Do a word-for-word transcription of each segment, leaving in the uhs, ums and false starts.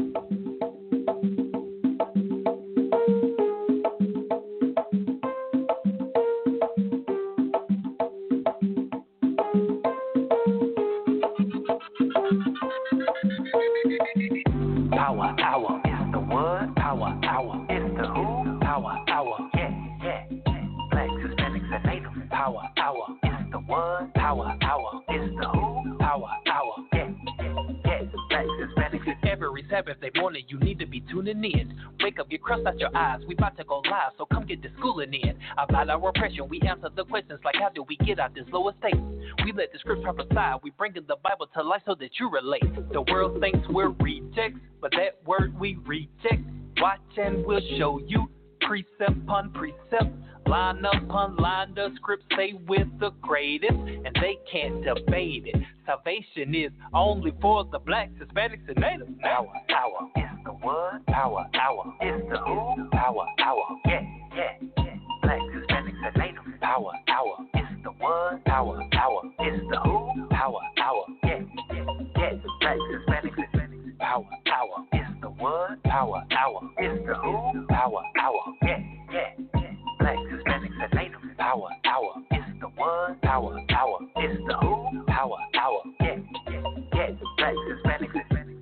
Power hour, it's the what? Power hour, it's the who? Power hour, yeah, yeah, yeah. Blacks, Hispanics, and Native. Power hour, it's the what? Power hour, it's the who? Power hour, yeah, yeah, yeah. Blacks, Hispanics, and every Saturday morning you need to be tuning in. Wake up, get crust out your eyes. We about to go live, so come get the schooling in. About our oppression, we answer the questions like how do we get out this lower state? We let the script prophesy. We bring in the Bible to life so that you relate. The world thinks we're rejects, but that word we reject. Watch and we'll show you precept upon precept, line upon line. The script say we're the greatest, and they can't debate it. Salvation is only for the blacks, Hispanics, and natives. Power hour, it's the what? Power hour, it's the who? Power hour, yeah, yeah, yeah. Blacks, Hispanics, and natives. Power hour, it's the what? Power hour, it's the who? Power hour, yeah, yeah, yeah. Blacks, Hispanics, and natives. Power hour, it's the what? Power hour, it's the who? Power hour, yeah, yeah, yeah. Blacks, Hispanics, and natives. Power hour, it's the what? Power hour, it's the who? Power hour, yeah, yeah, yeah. Blacks, Hispanics, and natives.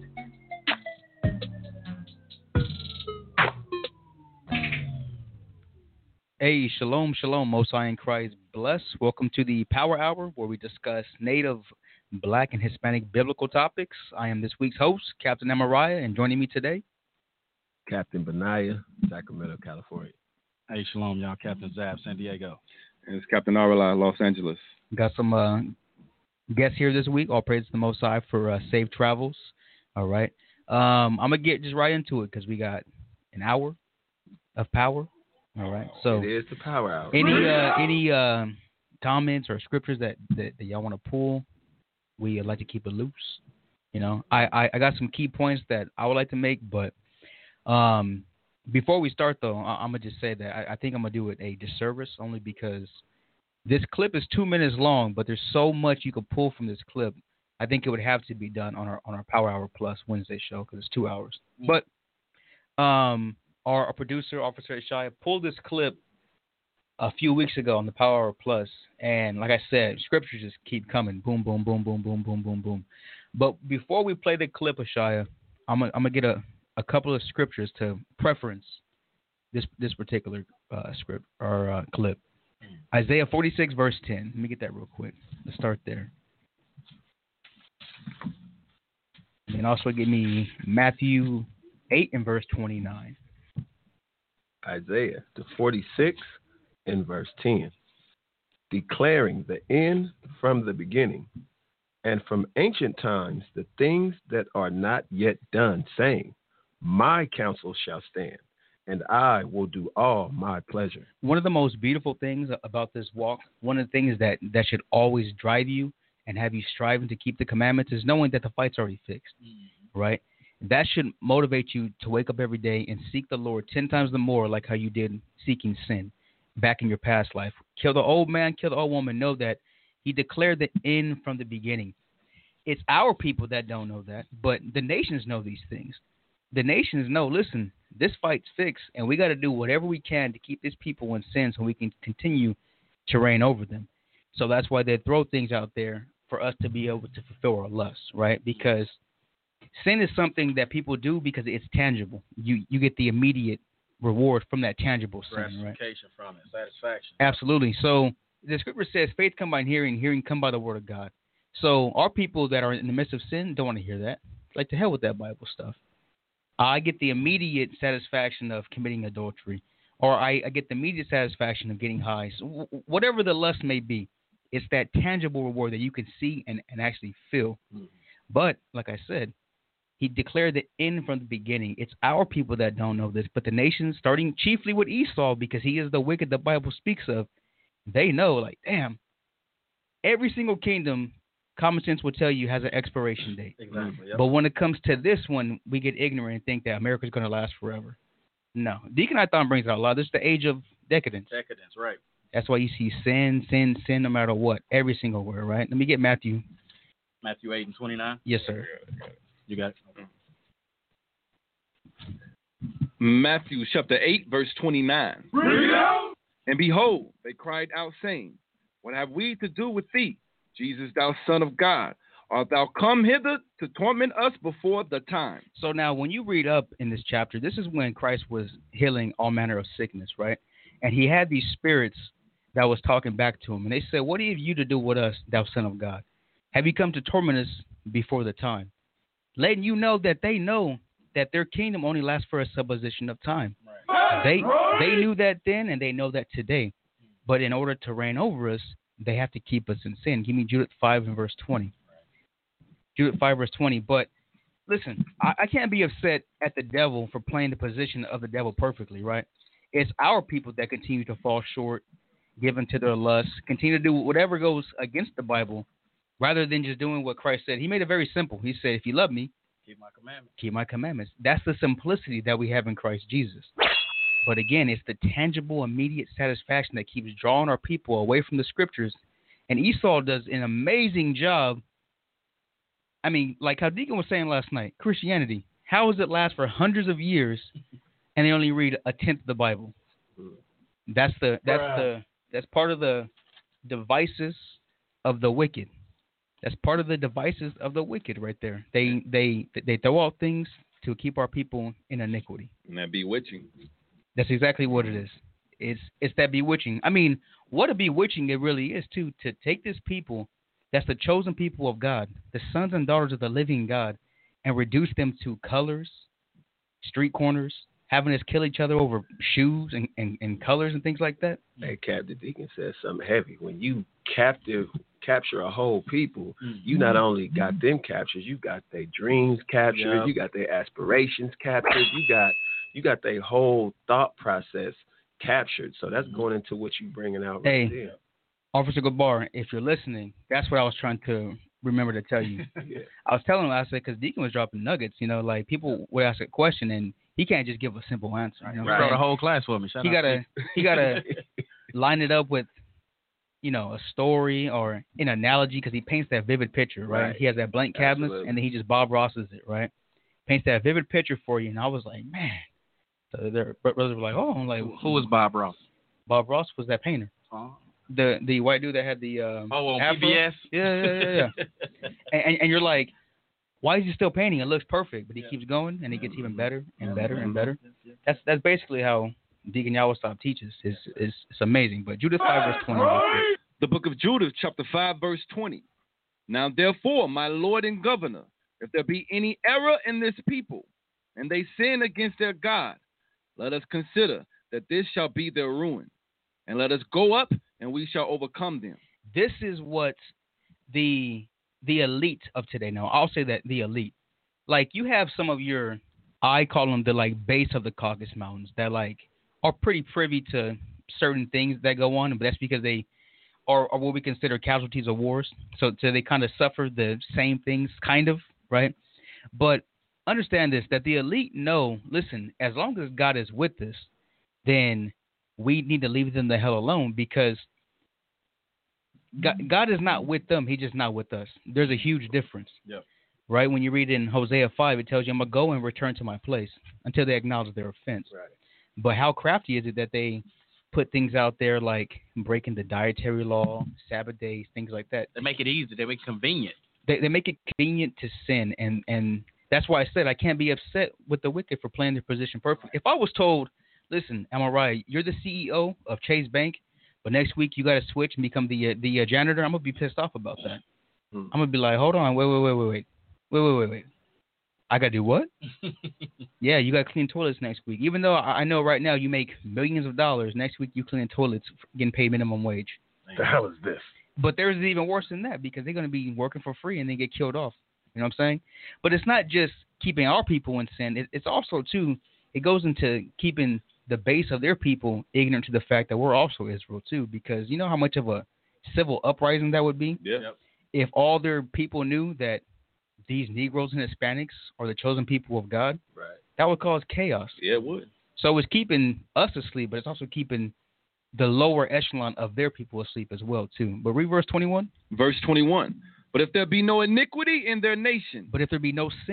Hey, shalom, shalom, Most High in Christ bless. Welcome to the Power Hour, where we discuss Native, Black, and Hispanic biblical topics. I am this week's host, Captain Amariah, and joining me today, Captain Benaya, Sacramento, California. Hey, shalom, y'all. Captain Zab, San Diego. And it's Captain Arla, Los Angeles. Got some uh, guests here this week. All praise to the Most High for uh, safe travels. All right. Um, I'm going to get just right into it because we got an hour of power. All right. So it is the Power Hour. Any uh, any uh, comments or scriptures that, that, that y'all want to pull? We like to keep it loose. You know, I, I, I got some key points that I would like to make, but um, before we start, though, I, I'm going to just say that I, I think I'm going to do it a disservice only because this clip is two minutes long, but there's so much you can pull from this clip. I think it would have to be done on our on our Power Hour Plus Wednesday show because it's two hours. But um, our, our producer, Officer Ishaya, pulled this clip a few weeks ago on the Power Hour Plus, and like I said, scriptures just keep coming. Boom, boom, boom, boom, boom, boom, boom, boom. But before we play the clip, Ishaya, I'm going I'm to get a, a couple of scriptures to preference this this particular uh, script or uh, clip. Isaiah forty-six, verse ten. Let me get that real quick. Let's start there. And also give me Matthew eight and verse twenty-nine. Isaiah the forty-six and verse ten. Declaring the end from the beginning, and from ancient times the things that are not yet done, saying, my counsel shall stand, and I will do all my pleasure. One of the most beautiful things about this walk, one of the things that, that should always drive you and have you striving to keep the commandments is knowing that the fight's already fixed, mm-hmm. right? That should motivate you to wake up every day and seek the Lord ten times the more like how you did seeking sin back in your past life. Kill the old man, kill the old woman. Know that he declared the end from the beginning. It's our people that don't know that, but the nations know these things. The nations know, listen, this fight's fixed, and we got to do whatever we can to keep these people in sin so we can continue to reign over them. So that's why they throw things out there for us to be able to fulfill our lusts, right? Because sin is something that people do because it's tangible. You you get the immediate reward from that tangible sin, right? Gratification from it, satisfaction. Absolutely. So the scripture says, faith come by hearing, hearing come by the word of God. So our people that are in the midst of sin don't want to hear that. Like, to hell with that Bible stuff. I get the immediate satisfaction of committing adultery, or I, I get the immediate satisfaction of getting high. So w- whatever the lust may be, it's that tangible reward that you can see and, and actually feel. Mm-hmm. But, like I said, he declared the end from the beginning. It's our people that don't know this, but the nations, starting chiefly with Esau, because he is the wicked the Bible speaks of, they know, like, damn, every single kingdom, common sense will tell you, has an expiration date. Exactly. Yep. But when it comes to this one, we get ignorant and think that America's going to last forever. No. Deacon Ithon brings out a lot. This is the age of decadence. Decadence, right. That's why you see sin, sin, sin, no matter what. Every single word, right? Let me get Matthew. Matthew eight and twenty-nine? Yes, sir. You got it? Okay. Matthew chapter eight, verse twenty-nine. Read out. And behold, they cried out, saying, What have we to do with thee, Jesus, thou Son of God? Art thou come hither to torment us before the time? So now when you read up in this chapter, this is when Christ was healing all manner of sickness, right? And he had these spirits that was talking back to him. And they said, what have you to do with us, thou Son of God? Have you come to torment us before the time? Letting you know that they know that their kingdom only lasts for a supposition of time. Right. They they knew that then, and they know that today. But in order to reign over us, they have to keep us in sin. Give me Judith five and verse twenty. Judith five verse twenty. But listen, I, I can't be upset at the devil for playing the position of the devil perfectly, right? It's our people that continue to fall short, give into their lusts, continue to do whatever goes against the Bible, rather than just doing what Christ said. He made it very simple. He said, if you love me, keep my commandments. Keep my commandments. That's the simplicity that we have in Christ Jesus. But again, it's the tangible, immediate satisfaction that keeps drawing our people away from the scriptures. And Esau does an amazing job. I mean, like how Deacon was saying last night, Christianity, how does it last for hundreds of years and they only read a tenth of the Bible? That's the that's Bruh. the that's part of the devices of the wicked. That's part of the devices of the wicked right there. They they they throw out things to keep our people in iniquity. And that bewitching. That's exactly what it is. It's it's that bewitching. I mean, what a bewitching it really is, too, to take this people that's the chosen people of God, the sons and daughters of the living God, and reduce them to colors, street corners, having us kill each other over shoes and, and, and colors and things like that. Hey, Captain Deacon said something heavy. When you captive capture a whole people, mm-hmm. you not only got them captured, you got their dreams captured, yep. you got their aspirations captured, you got you got their whole thought process captured. So that's going into what you bringing out right hey, there. Officer Gabar, if you're listening, that's what I was trying to remember to tell you. yeah. I was telling him, I said, because Deacon was dropping nuggets, you know, like people would ask a question and he can't just give a simple answer. You know right. Start a whole class for me. Shout he out gotta he gotta line it up with, you know, a story or an analogy, because he paints that vivid picture, right? right? He has that blank canvas, Absolutely. And then he just Bob Rosses it, right? Paints that vivid picture for you, and I was like, man. So their brothers were like, oh, I'm like, who was Bob Ross? Bob Ross was that painter. Oh. The the white dude that had the um, oh on Afro. P B S. Yeah, yeah, yeah. yeah. and, and and you're like, why is he still painting? It looks perfect, but he yeah. keeps going, and it gets even better and better and better. That's that's basically how Deacon Yawasop teaches. It's, it's, it's amazing. But Judith five verse twenty. The book of Judith, chapter five, verse twenty. Now therefore, my Lord and Governor, if there be any error in this people, and they sin against their God, let us consider that this shall be their ruin, and let us go up, and we shall overcome them. This is what the the elite of today know. I'll say that the elite. Like, you have some of your, I call them the, like, base of the Caucasus Mountains that, like, are pretty privy to certain things that go on, but that's because they are, are what we consider casualties of wars. So, so they kind of suffer the same things, kind of, right? But understand this, that the elite know, listen, as long as God is with us, then we need to leave them the hell alone, because God, God is not with them. He's just not with us. There's a huge difference. Yep. Right? When you read in Hosea five, it tells you, I'm going to go and return to my place until they acknowledge their offense. Right. But how crafty is it that they put things out there like breaking the dietary law, Sabbath days, things like that. They make it easy. They make it convenient. They, they make it convenient to sin, and, and that's why I said I can't be upset with the wicked for playing their position perfect. If I was told, listen, Amariah, you're the C E O of Chase Bank, but next week you got to switch and become the uh, the uh, janitor, I'm going to be pissed off about that. Hmm. I'm going to be like, hold on, wait, wait, wait, wait, wait. Wait, wait, wait, wait. I got to do what? Yeah, you got to clean toilets next week. Even though I know right now you make millions of dollars, next week you clean toilets getting paid minimum wage. What the hell is this? But there's even worse than that, because they're going to be working for free and then get killed off. You know what I'm saying? But it's not just keeping our people in sin. It, it's also, too, it goes into keeping the base of their people ignorant to the fact that we're also Israel, too, because you know how much of a civil uprising that would be? Yeah. If all their people knew that these Negroes and Hispanics are the chosen people of God, right, that would cause chaos. Yeah, it would. So it's keeping us asleep, but it's also keeping the lower echelon of their people asleep as well, too. But read verse twenty-one. Verse twenty-one. But if there be no iniquity in their nation. But if there be no sin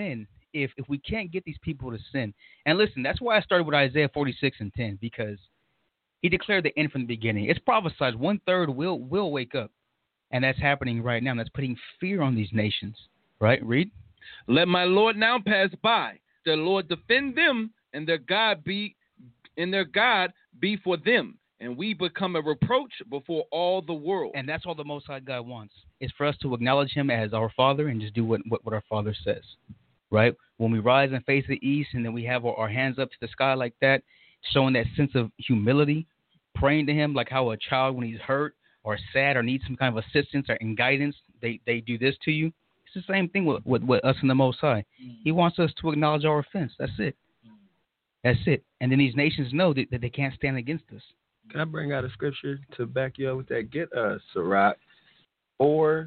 if if we can't get these people to sin, and listen, that's why I started with Isaiah forty-six and ten, because he declared the end from the beginning. It's prophesied one third will will wake up, and that's happening right now. And that's putting fear on these nations. Right? Read. Let my Lord now pass by. The Lord defend them, and their God be, and their God be for them. And we become a reproach before all the world. And that's all the Most High God wants, is for us to acknowledge him as our Father and just do what, what, what our Father says, right? When we rise and face the east and then we have our, our hands up to the sky like that, showing that sense of humility, praying to him like how a child when he's hurt or sad or needs some kind of assistance or and guidance, they, they do this to you. It's the same thing with, with, with us and the Most High. He wants us to acknowledge our offense. That's it. That's it. And then these nations know that, that they can't stand against us. Can I bring out a scripture to back you up with that? Get uh, Sirach four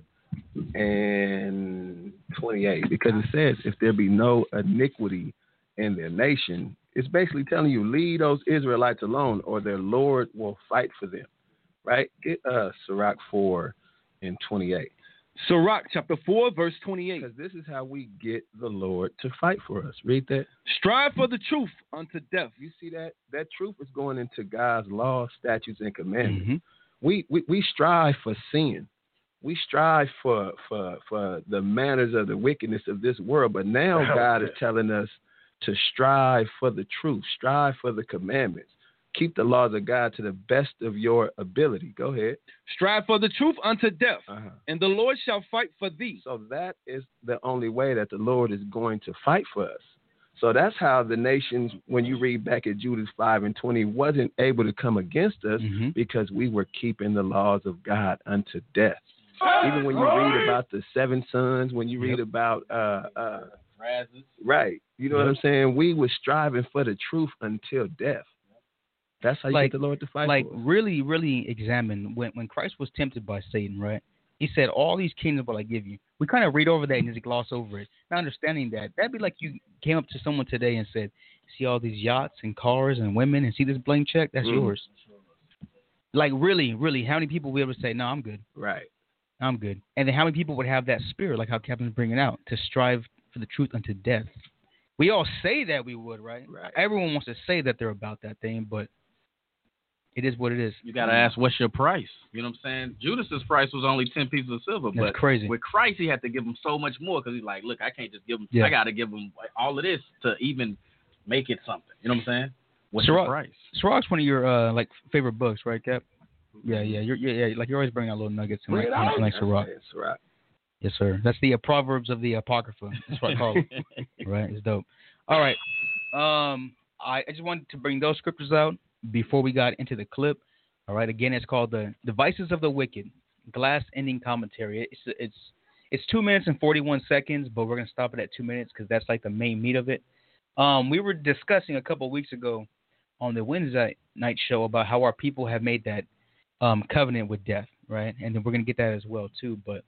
and twenty-eight, because it says, if there be no iniquity in their nation, it's basically telling you, leave those Israelites alone or their Lord will fight for them, right? Get uh, Sirach four and twenty-eight. Sirach chapter four, verse twenty-eight. Because this is how we get the Lord to fight for us. Read that. Strive for the truth unto death. You see that? That truth is going into God's law, statutes, and commandments. Mm-hmm. We, we we strive for sin. We strive for, for for the manners of the wickedness of this world. But now God is telling us to strive for the truth, strive for the commandments. Keep the laws of God to the best of your ability. Go ahead. Strive for the truth unto death, uh-huh. and the Lord shall fight for thee. So that is the only way that the Lord is going to fight for us. So that's how the nations, when you read back at Judith five and twenty, wasn't able to come against us mm-hmm. because we were keeping the laws of God unto death. Even when you read about the seven sons, when you read yep. about, uh, uh, Razes. right, you know yep. what I'm saying? We were striving for the truth until death. That's how you like, get the Lord to fight like for us. really, really examine when, when Christ was tempted by Satan, right? He said, all these kingdoms will I give you. We kind of read over that and just gloss over it. Not understanding that. That'd be like you came up to someone today and said, see all these yachts and cars and women and see this blank check? That's mm. yours. Like really, really, how many people would be able to say, no, I'm good. Right. I'm good. And then how many people would have that spirit, like how Captain's bringing out, to strive for the truth unto death? We all say that we would, right? Right. Everyone wants to say that they're about that thing, but it is what it is. You got to ask, what's your price? You know what I'm saying? Judas's price was only ten pieces of silver. That's but crazy. With Christ, he had to give him so much more because he's like, look, I can't just give him. Yeah. I got to give him all of this to even make it something. You know what I'm saying? What's Sirach, your price? Sirach's one of your uh, like favorite books, right, Cap? Yeah, yeah, you're, yeah, yeah. Like you're always bringing out little nuggets in like, in, like Sirach. Sirach. Yes, sir. That's the uh, Proverbs of the Apocrypha. That's what I call it. Right? It's dope. All right. Um, I, I just wanted to bring those scriptures out before we got into the clip. All right. Again, it's called the Devices of the Wicked, Glass Ending Commentary. It's it's it's two minutes and forty-one seconds, but we're gonna stop it at two minutes because that's like the main meat of it. Um, we were discussing a couple of weeks ago on the Wednesday night show about how our people have made that um, covenant with death, right? And then we're gonna get that as well too. But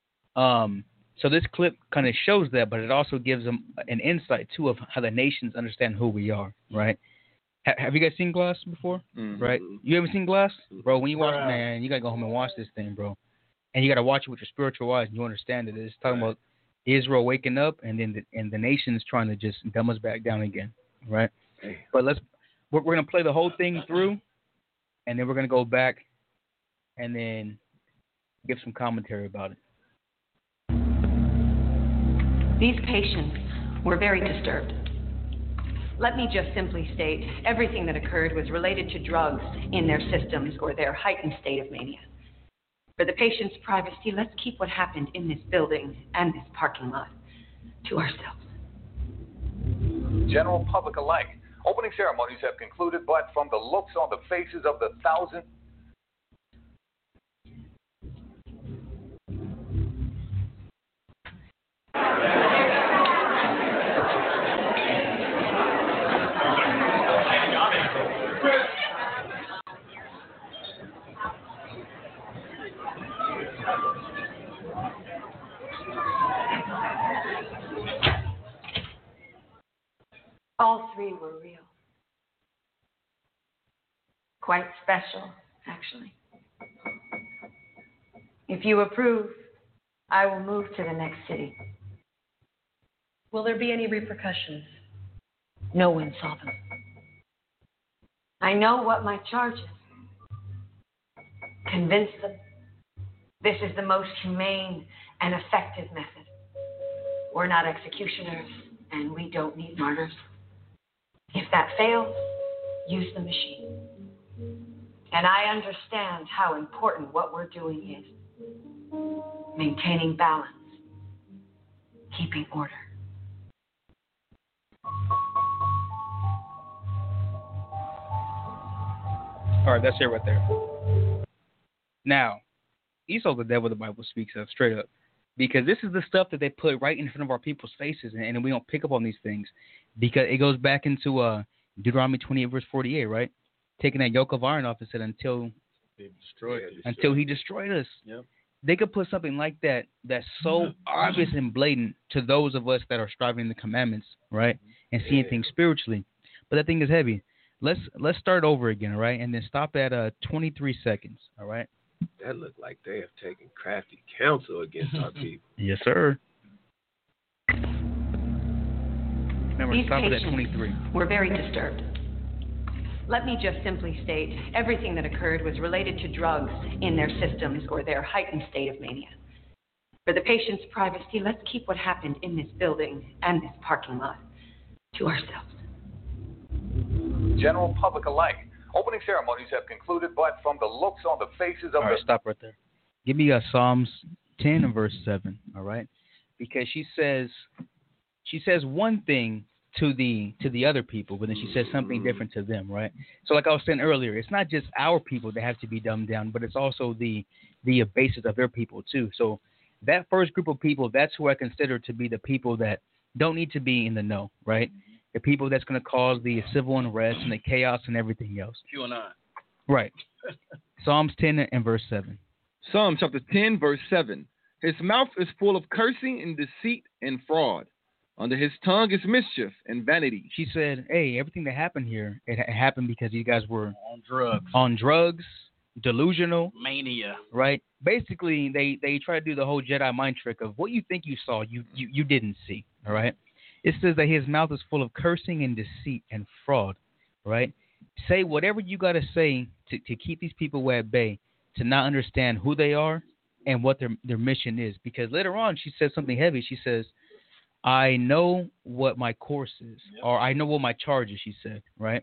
um, so this clip kind of shows that, but it also gives them an insight too of how the nations understand who we are, right? Have you guys seen Glass before? Mm-hmm. Right? You haven't seen Glass? Bro, when you watch, right. man, you got to go home and watch this thing, bro. And you got to watch it with your spiritual eyes and you understand it. It's talking right. about Israel waking up and then the, and the nations trying to just dumb us back down again, right? Hey. But let's, we're, we're going to play the whole thing through and then we're going to go back and then give some commentary about it. These patients were very disturbed. Let me just simply state, everything that occurred was related to drugs in their systems or their heightened state of mania. For the patient's privacy, let's keep what happened in this building and this parking lot to ourselves. General public alike, opening ceremonies have concluded, but from the looks on the faces of the thousand... All three were real. Quite special, actually. If you approve, I will move to the next city. Will there be any repercussions? No one saw them. I know what my charge is. Convince them this is the most humane and effective method. We're not executioners, and we don't need martyrs. If that fails, use the machine. And I understand how important what we're doing is. Maintaining balance, keeping order. All right, that's it right there. Now, Esau's the devil, the Bible speaks of straight up. Because this is the stuff that they put right in front of our people's faces, and, and we don't pick up on these things. Because it goes back into uh, Deuteronomy twenty-eight, verse forty-eight, right? Taking that yoke of iron off and said, until, They destroyed it. until he destroyed us. Yep. They could put something like that that's so obvious and blatant to those of us that are striving the commandments, right? And seeing Yeah. things spiritually. But that thing is heavy. Let's let's start over again, all right? And then stop at uh twenty-three seconds, all right? That looked like they have taken crafty counsel against our people. Yes, sir. Remember, These stop it at patients twenty-three. were very disturbed. Let me just simply state, everything that occurred was related to drugs in their systems or their heightened state of mania. For the patient's privacy, let's keep what happened in this building and this parking lot to ourselves. General public alike. Opening ceremonies have concluded, but from the looks on the faces of All right, the stop right there. Give me uh, Psalms ten and verse seven, all right? Because she says she says one thing to the to the other people, but then she says something different to them, right? So like I was saying earlier, it's not just our people that have to be dumbed down, but it's also the the basis of their people too. So that first group of people, that's who I consider to be the people that don't need to be in the know, right? The people that's going to cause the civil unrest and the chaos and everything else. Q and I. Right. Psalms ten and verse seven. Psalm chapter ten, verse seven. His mouth is full of cursing and deceit and fraud. Under his tongue is mischief and vanity. She said, hey, everything that happened here, it ha- happened because you guys were On drugs. on drugs, delusional, Mania. right? Basically, they, they try to do the whole Jedi mind trick of what you think you saw, you, you, you didn't see, all right? It says that his mouth is full of cursing and deceit and fraud, right? Say whatever you got to say to to keep these people at bay, to not understand who they are and what their their mission is. Because later on, she says something heavy. She says, I know what my course is, Yep. or I know what my charge is, she said, right?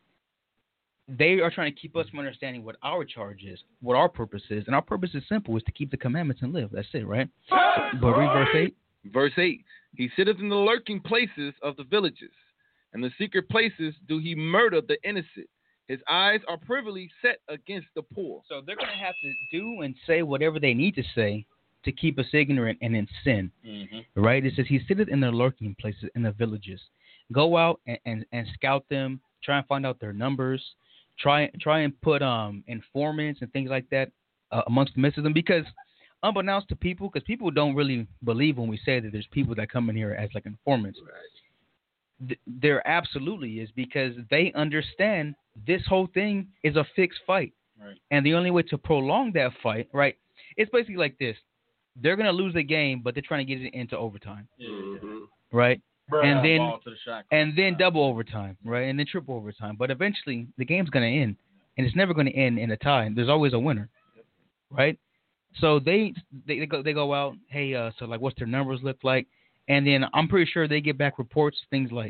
They are trying to keep us from understanding what our charge is, what our purpose is. And our purpose is simple, is to keep the commandments and live. That's it, right? But read verse eight. Verse eight. He sitteth in the lurking places of the villages, and the secret places do he murder the innocent. His eyes are privily set against the poor. So they're going to have to do and say whatever they need to say to keep us ignorant and in sin, Mm-hmm. right? It says he sitteth in the lurking places in the villages. Go out and, and, and scout them, try and find out their numbers, try try and put um informants and things like that uh, amongst the midst of them, because unbeknownst to people, because people don't really believe when we say that there's people that come in here as like informants. Right. Th- there absolutely is, because they understand this whole thing is a fixed fight. Right. And the only way to prolong that fight, right, it's basically like this. They're going to lose the game, but they're trying to get it into overtime, Yeah. Mhm. right? And then Ball to the shot. and then double overtime, right? And then triple overtime. But eventually the game's going to end, and it's never going to end in a tie. There's always a winner, right? So they they, they go they go out, hey, uh, so like what's their numbers look like? And then I'm pretty sure they get back reports, things like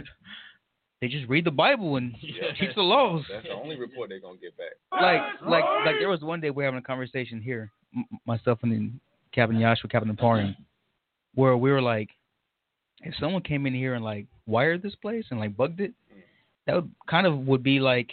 they just read the Bible and teach the laws. That's the only report they're gonna get back. Like like like there was one day we were having a conversation here, m- myself and then Captain Yashua, Captain Naparian, where we were like, if someone came in here and like wired this place and like bugged it, that would kind of would be like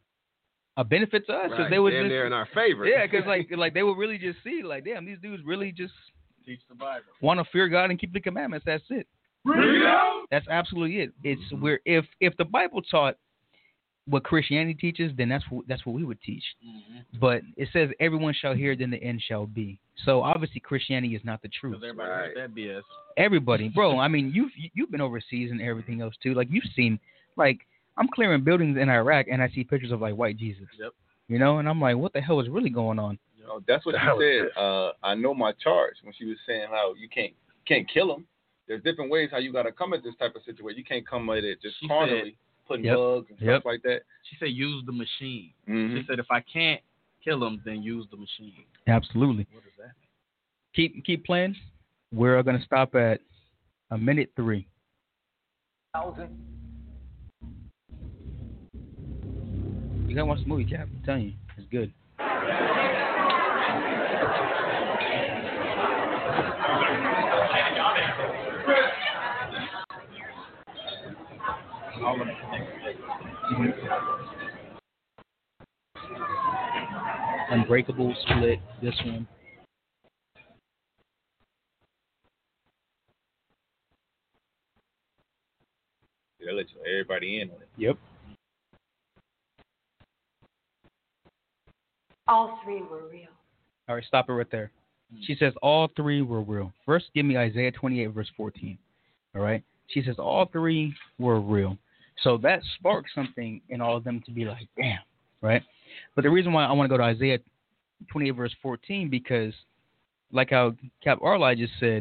a benefit to us, because Right. they would Damn just, near in our favor. yeah, because like like they would really just see like, damn, these dudes really just Teach the Bible. want to fear God and keep the commandments. That's it. That's absolutely it. It's where if if the Bible taught what Christianity teaches, then that's what that's what we would teach. Mm-hmm. But it says everyone shall hear, then the end shall be. So obviously Christianity is not the truth. Because everybody Right. heard that B S. Everybody, bro. I mean, you've you've been overseas and everything else too. Like you've seen, like I'm clearing buildings in Iraq and I see pictures of like white Jesus. Yep. You know, and I'm like, what the hell is really going on? Oh, that's what she That was said. Uh, I know my charge when she was saying how you can't can't kill him. there's different ways how you got to come at this type of situation. You can't come at it just She carnally, said- putting Yep. bugs and Yep. stuff like that. She said use the machine. Mhm. She said if I can't kill them, then use the machine. Absolutely. What does that mean? Keep keep playing. We're gonna stop at a minute three. Thousand. You gotta watch the movie, Cap. I'm telling you, it's good. All of them. Unbreakable, Split, this one. They let you, everybody in on it. Yep. All three were real. All right, stop it right there. She says all three were real. First, give me Isaiah twenty-eight, verse fourteen. All right? She says all three were real. So that sparked something in all of them to be like, damn, right? But the reason why I want to go to Isaiah twenty-eight, verse fourteen, because like how Cap Arlai just said,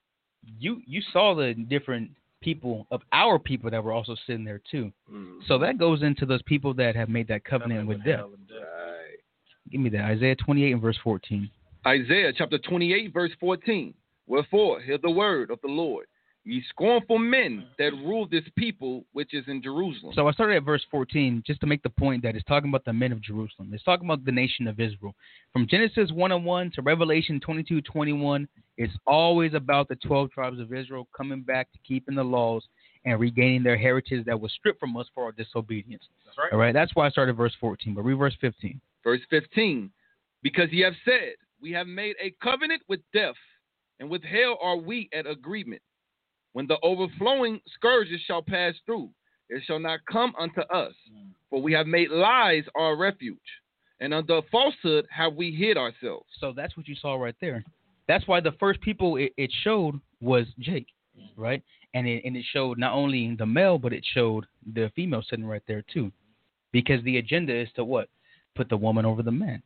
you you saw the different people of our people that were also sitting there too. Mm. So that goes into those people that have made that covenant with death. Right. Give me that. Isaiah twenty-eight and verse fourteen. Isaiah chapter twenty-eight, verse fourteen. Wherefore, hear the word of the Lord, ye scornful men that rule this people which is in Jerusalem. So I started at verse fourteen just to make the point that it's talking about the men of Jerusalem. It's talking about the nation of Israel. From Genesis one oh one to Revelation twenty-two twenty-one, it's always about the twelve tribes of Israel coming back to keeping the laws and regaining their heritage that was stripped from us for our disobedience. That's right. All right, that's why I started verse fourteen, but read verse fifteen. Verse fifteen. Because ye have said, we have made a covenant with death, and with hell are we at agreement. When the overflowing scourges shall pass through, it shall not come unto us. For we have made lies our refuge, and under falsehood have we hid ourselves. So that's what you saw right there. That's why the first people it, it showed was Jake, right? And it, and it showed not only the male, but it showed the female sitting right there too. Because the agenda is to what? Put the woman over the man.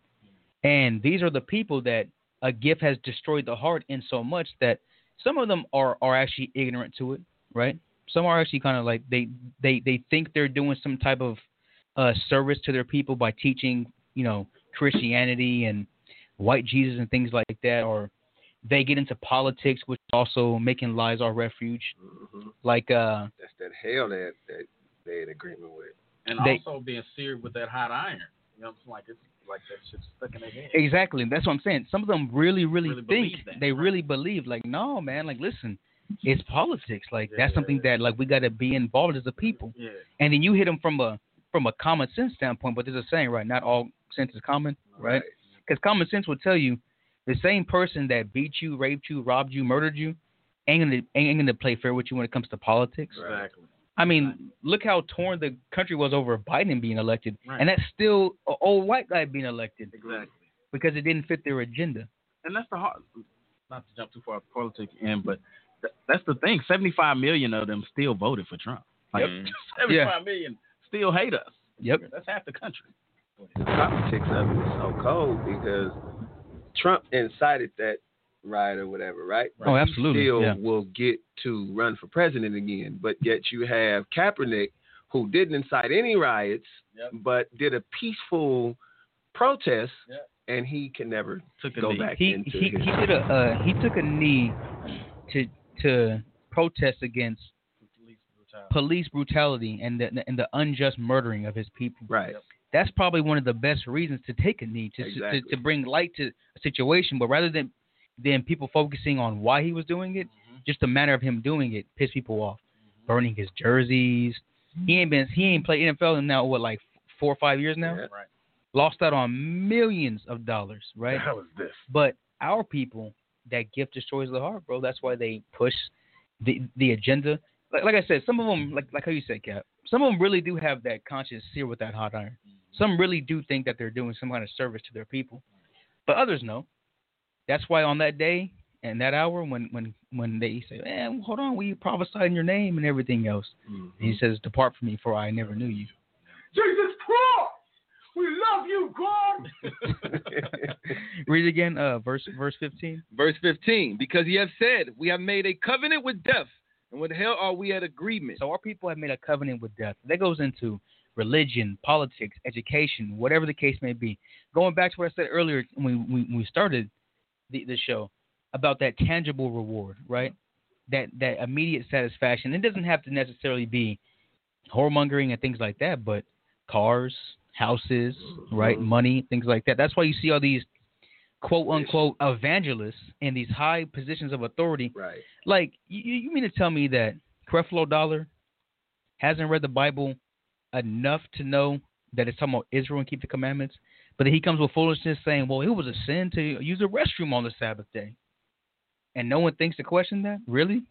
And these are the people that a gift has destroyed the heart in so much that some of them are, are actually ignorant to it, right? Some are actually kind of like they, they, they think they're doing some type of uh, service to their people by teaching, you know, Christianity and white Jesus and things like that, or they get into politics, which is also making lies our refuge. Mm-hmm. Like uh, That's that hell that, that they in agreement with. And They- also being seared with that hot iron. You know, it's like it's like that shit's stuck in their head. exactly, that's what I'm saying. Some of them really, really, Really think believe that, they right. really believe. Like, no, man, like listen, it's politics. Like that's Yeah. something that like we got to be involved as a people. Yeah. And then you hit them from a from a common sense standpoint, but there's a saying, right? Not all sense is common, right? Because common sense would tell you the same person that beat you, raped you, robbed you, murdered you, ain't gonna ain't gonna play fair with you when it comes to politics. Exactly. I mean, look how torn the country was over Biden being elected, Right. and that's still an old white guy being elected Exactly. because it didn't fit their agenda. And that's the hard. Not to jump too far off the politics in, but th- that's the thing. Seventy-five million of them still voted for Trump. Like Yep. seventy-five million still hate us. Yep. That's half the country. The politics of it is so cold because Trump incited that riot or whatever, right? Oh, absolutely, He still yeah. will get to run for president again, but yet you have Kaepernick, who didn't incite any riots, Yep. but did a peaceful protest, Yep. and he can never Took a go knee. back He into he, his. he did a uh, he took a knee to to protest against Police brutality. police brutality and the and the unjust murdering of his people. Right. That's probably one of the best reasons to take a knee to Exactly. to, to bring light to a situation. But rather than than people focusing on why he was doing it, Mm-hmm. just the manner of him doing it pissed people off. Burning his jerseys. He ain't been he ain't played N F L in now what like four or five years now. Yeah. Right. Lost out on millions of dollars, right? The hell is this? But our people, that gift destroys the heart, bro. That's why they push the the agenda. Like, like I said, some of them, like like how you said, Cap, some of them really do have that conscience seared with that hot iron. Some really do think that they're doing some kind of service to their people, but others know. That's why on that day and that hour, when when when they say, "Man, hold on, we prophesied in your name and everything else," Mhm. and he says, "Depart from me, for I never knew you." Jesus Christ, we love you, God. Read it again, uh, verse verse fifteen. Verse fifteen, because he has said, we have made a covenant with death, and with hell are we at agreement. So our people have made a covenant with death. That goes into religion, politics, education, whatever the case may be. Going back to what I said earlier when we, when we started the, the show about that tangible reward, right? That that immediate satisfaction. It doesn't have to necessarily be whoremongering and things like that, but cars, houses, right, money, things like that. That's why you see all these quote-unquote evangelists in these high positions of authority. Right. Like, you, you mean to tell me that Creflo Dollar hasn't read the Bible enough to know that it's talking about Israel and keep the commandments, but then he comes with foolishness saying, well, it was a sin to use a restroom on the Sabbath day. And no one thinks to question that? Really?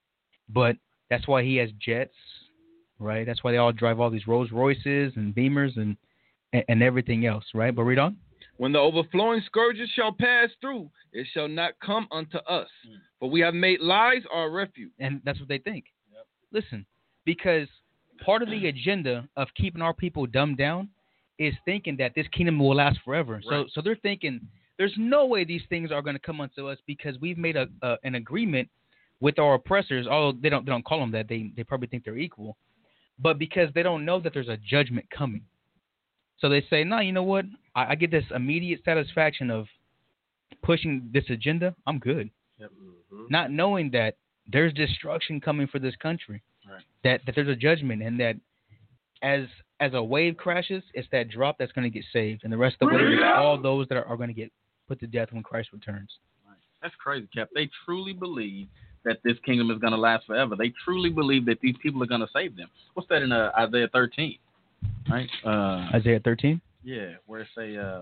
But that's why he has jets, right? That's why they all drive all these Rolls Royces and Beamers and, and, and everything else, right? But read on. When the overflowing scourges shall pass through, it shall not come unto us. Mm. For we have made lies our refuge. And that's what they think. Yep. Listen, because part of the agenda of keeping our people dumbed down is thinking that this kingdom will last forever. Right. So so they're thinking there's no way these things are going to come unto us because we've made a, a an agreement with our oppressors, although they don't they don't call them that. They they probably think they're equal. But because they don't know that there's a judgment coming. So they say, no, you know what? I, I get this immediate satisfaction of pushing this agenda. I'm good. Yep. Mm-hmm. Not knowing that there's destruction coming for this country. Right. That that there's a judgment, and that as as a wave crashes, it's that drop that's going to get saved, and the rest of the wave is all those that are, are going to get put to death when Christ returns. Right. That's crazy, Cap. They truly believe that this kingdom is going to last forever. They truly believe that these people are going to save them. What's that in uh, Isaiah thirteen? Right? Uh, Isaiah thirteen? Yeah, where it say uh,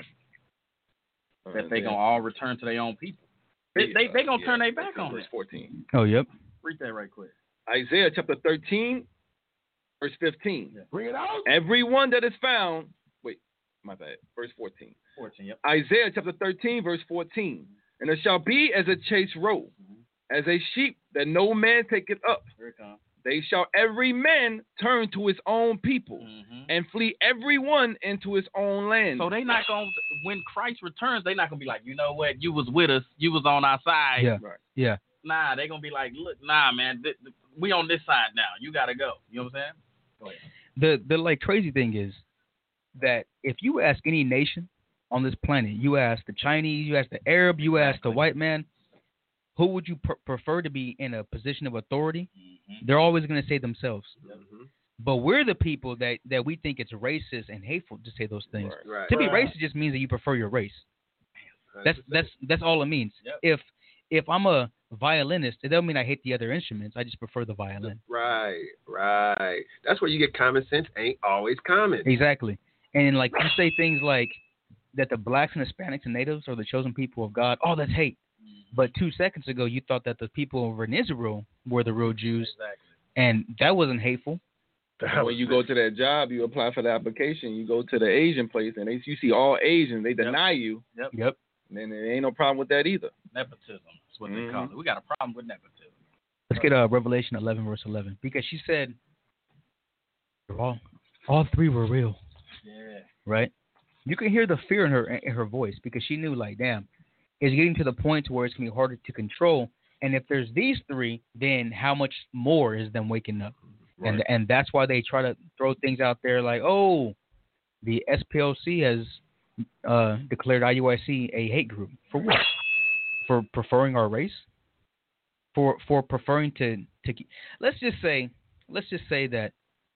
that they going to all return to their own people. They they, they going to yeah, turn their back on verse it. fourteen. Oh, yep. Read that right quick. Isaiah chapter thirteen, verse fifteen. Yeah. Bring it out. Everyone that is found, wait, my bad, verse fourteen. fourteen, yep. Isaiah chapter thirteen, verse fourteen. And it shall be as a chase roe, mm-hmm. as a sheep that no man taketh up. Here it comes. They shall every man turn to his own people, mm-hmm. and flee every one into his own land. So they not going to, when Christ returns, they not going to be like, you know what, you was with us, you was on our side. Yeah, right. Yeah. Nah, they going to be like, look, nah, man, th- th- we on this side now. You got to go. You know what I'm saying? Go ahead. The, the like crazy thing is that if you ask any nation on this planet, you ask the Chinese, you ask the Arab, you ask exactly. the white man, who would you pr- prefer to be in a position of authority? Mm-hmm. They're always going to say themselves. Mm-hmm. But we're the people that, that we think it's racist and hateful to say those things. Right, right. To be right. racist just means that you prefer your race. That's that's that's that's all it means. Yep. If if I'm a violinist, it doesn't mean I hate the other instruments. I just prefer the violin. Right, right. That's where you get common sense ain't always common. Exactly. And like you say things like that the blacks and Hispanics and natives are the chosen people of God. Oh, that's hate. But two seconds ago, you thought that the people over in Israel were the real Jews. Exactly. And that wasn't hateful. When you go to that job, you apply for the application, you go to the Asian place, and they, you see all Asians, they deny yep. you. Yep. Yep. And then there ain't no problem with that either. Nepotism is what mm-hmm. they call it. We got a problem with nepotism. Let's get uh, Revelation eleven, verse eleven. Because she said, all, all three were real. Yeah. Right? You can hear the fear in her in her voice because she knew, like, damn, it's getting to the point to where it's going to be harder to control. And if there's these three, then how much more is them waking up? Right. And and that's why they try to throw things out there like, oh, the S P L C has uh, declared I U I C a hate group. For what? For preferring our race? For for preferring to, to let's just say let's just say that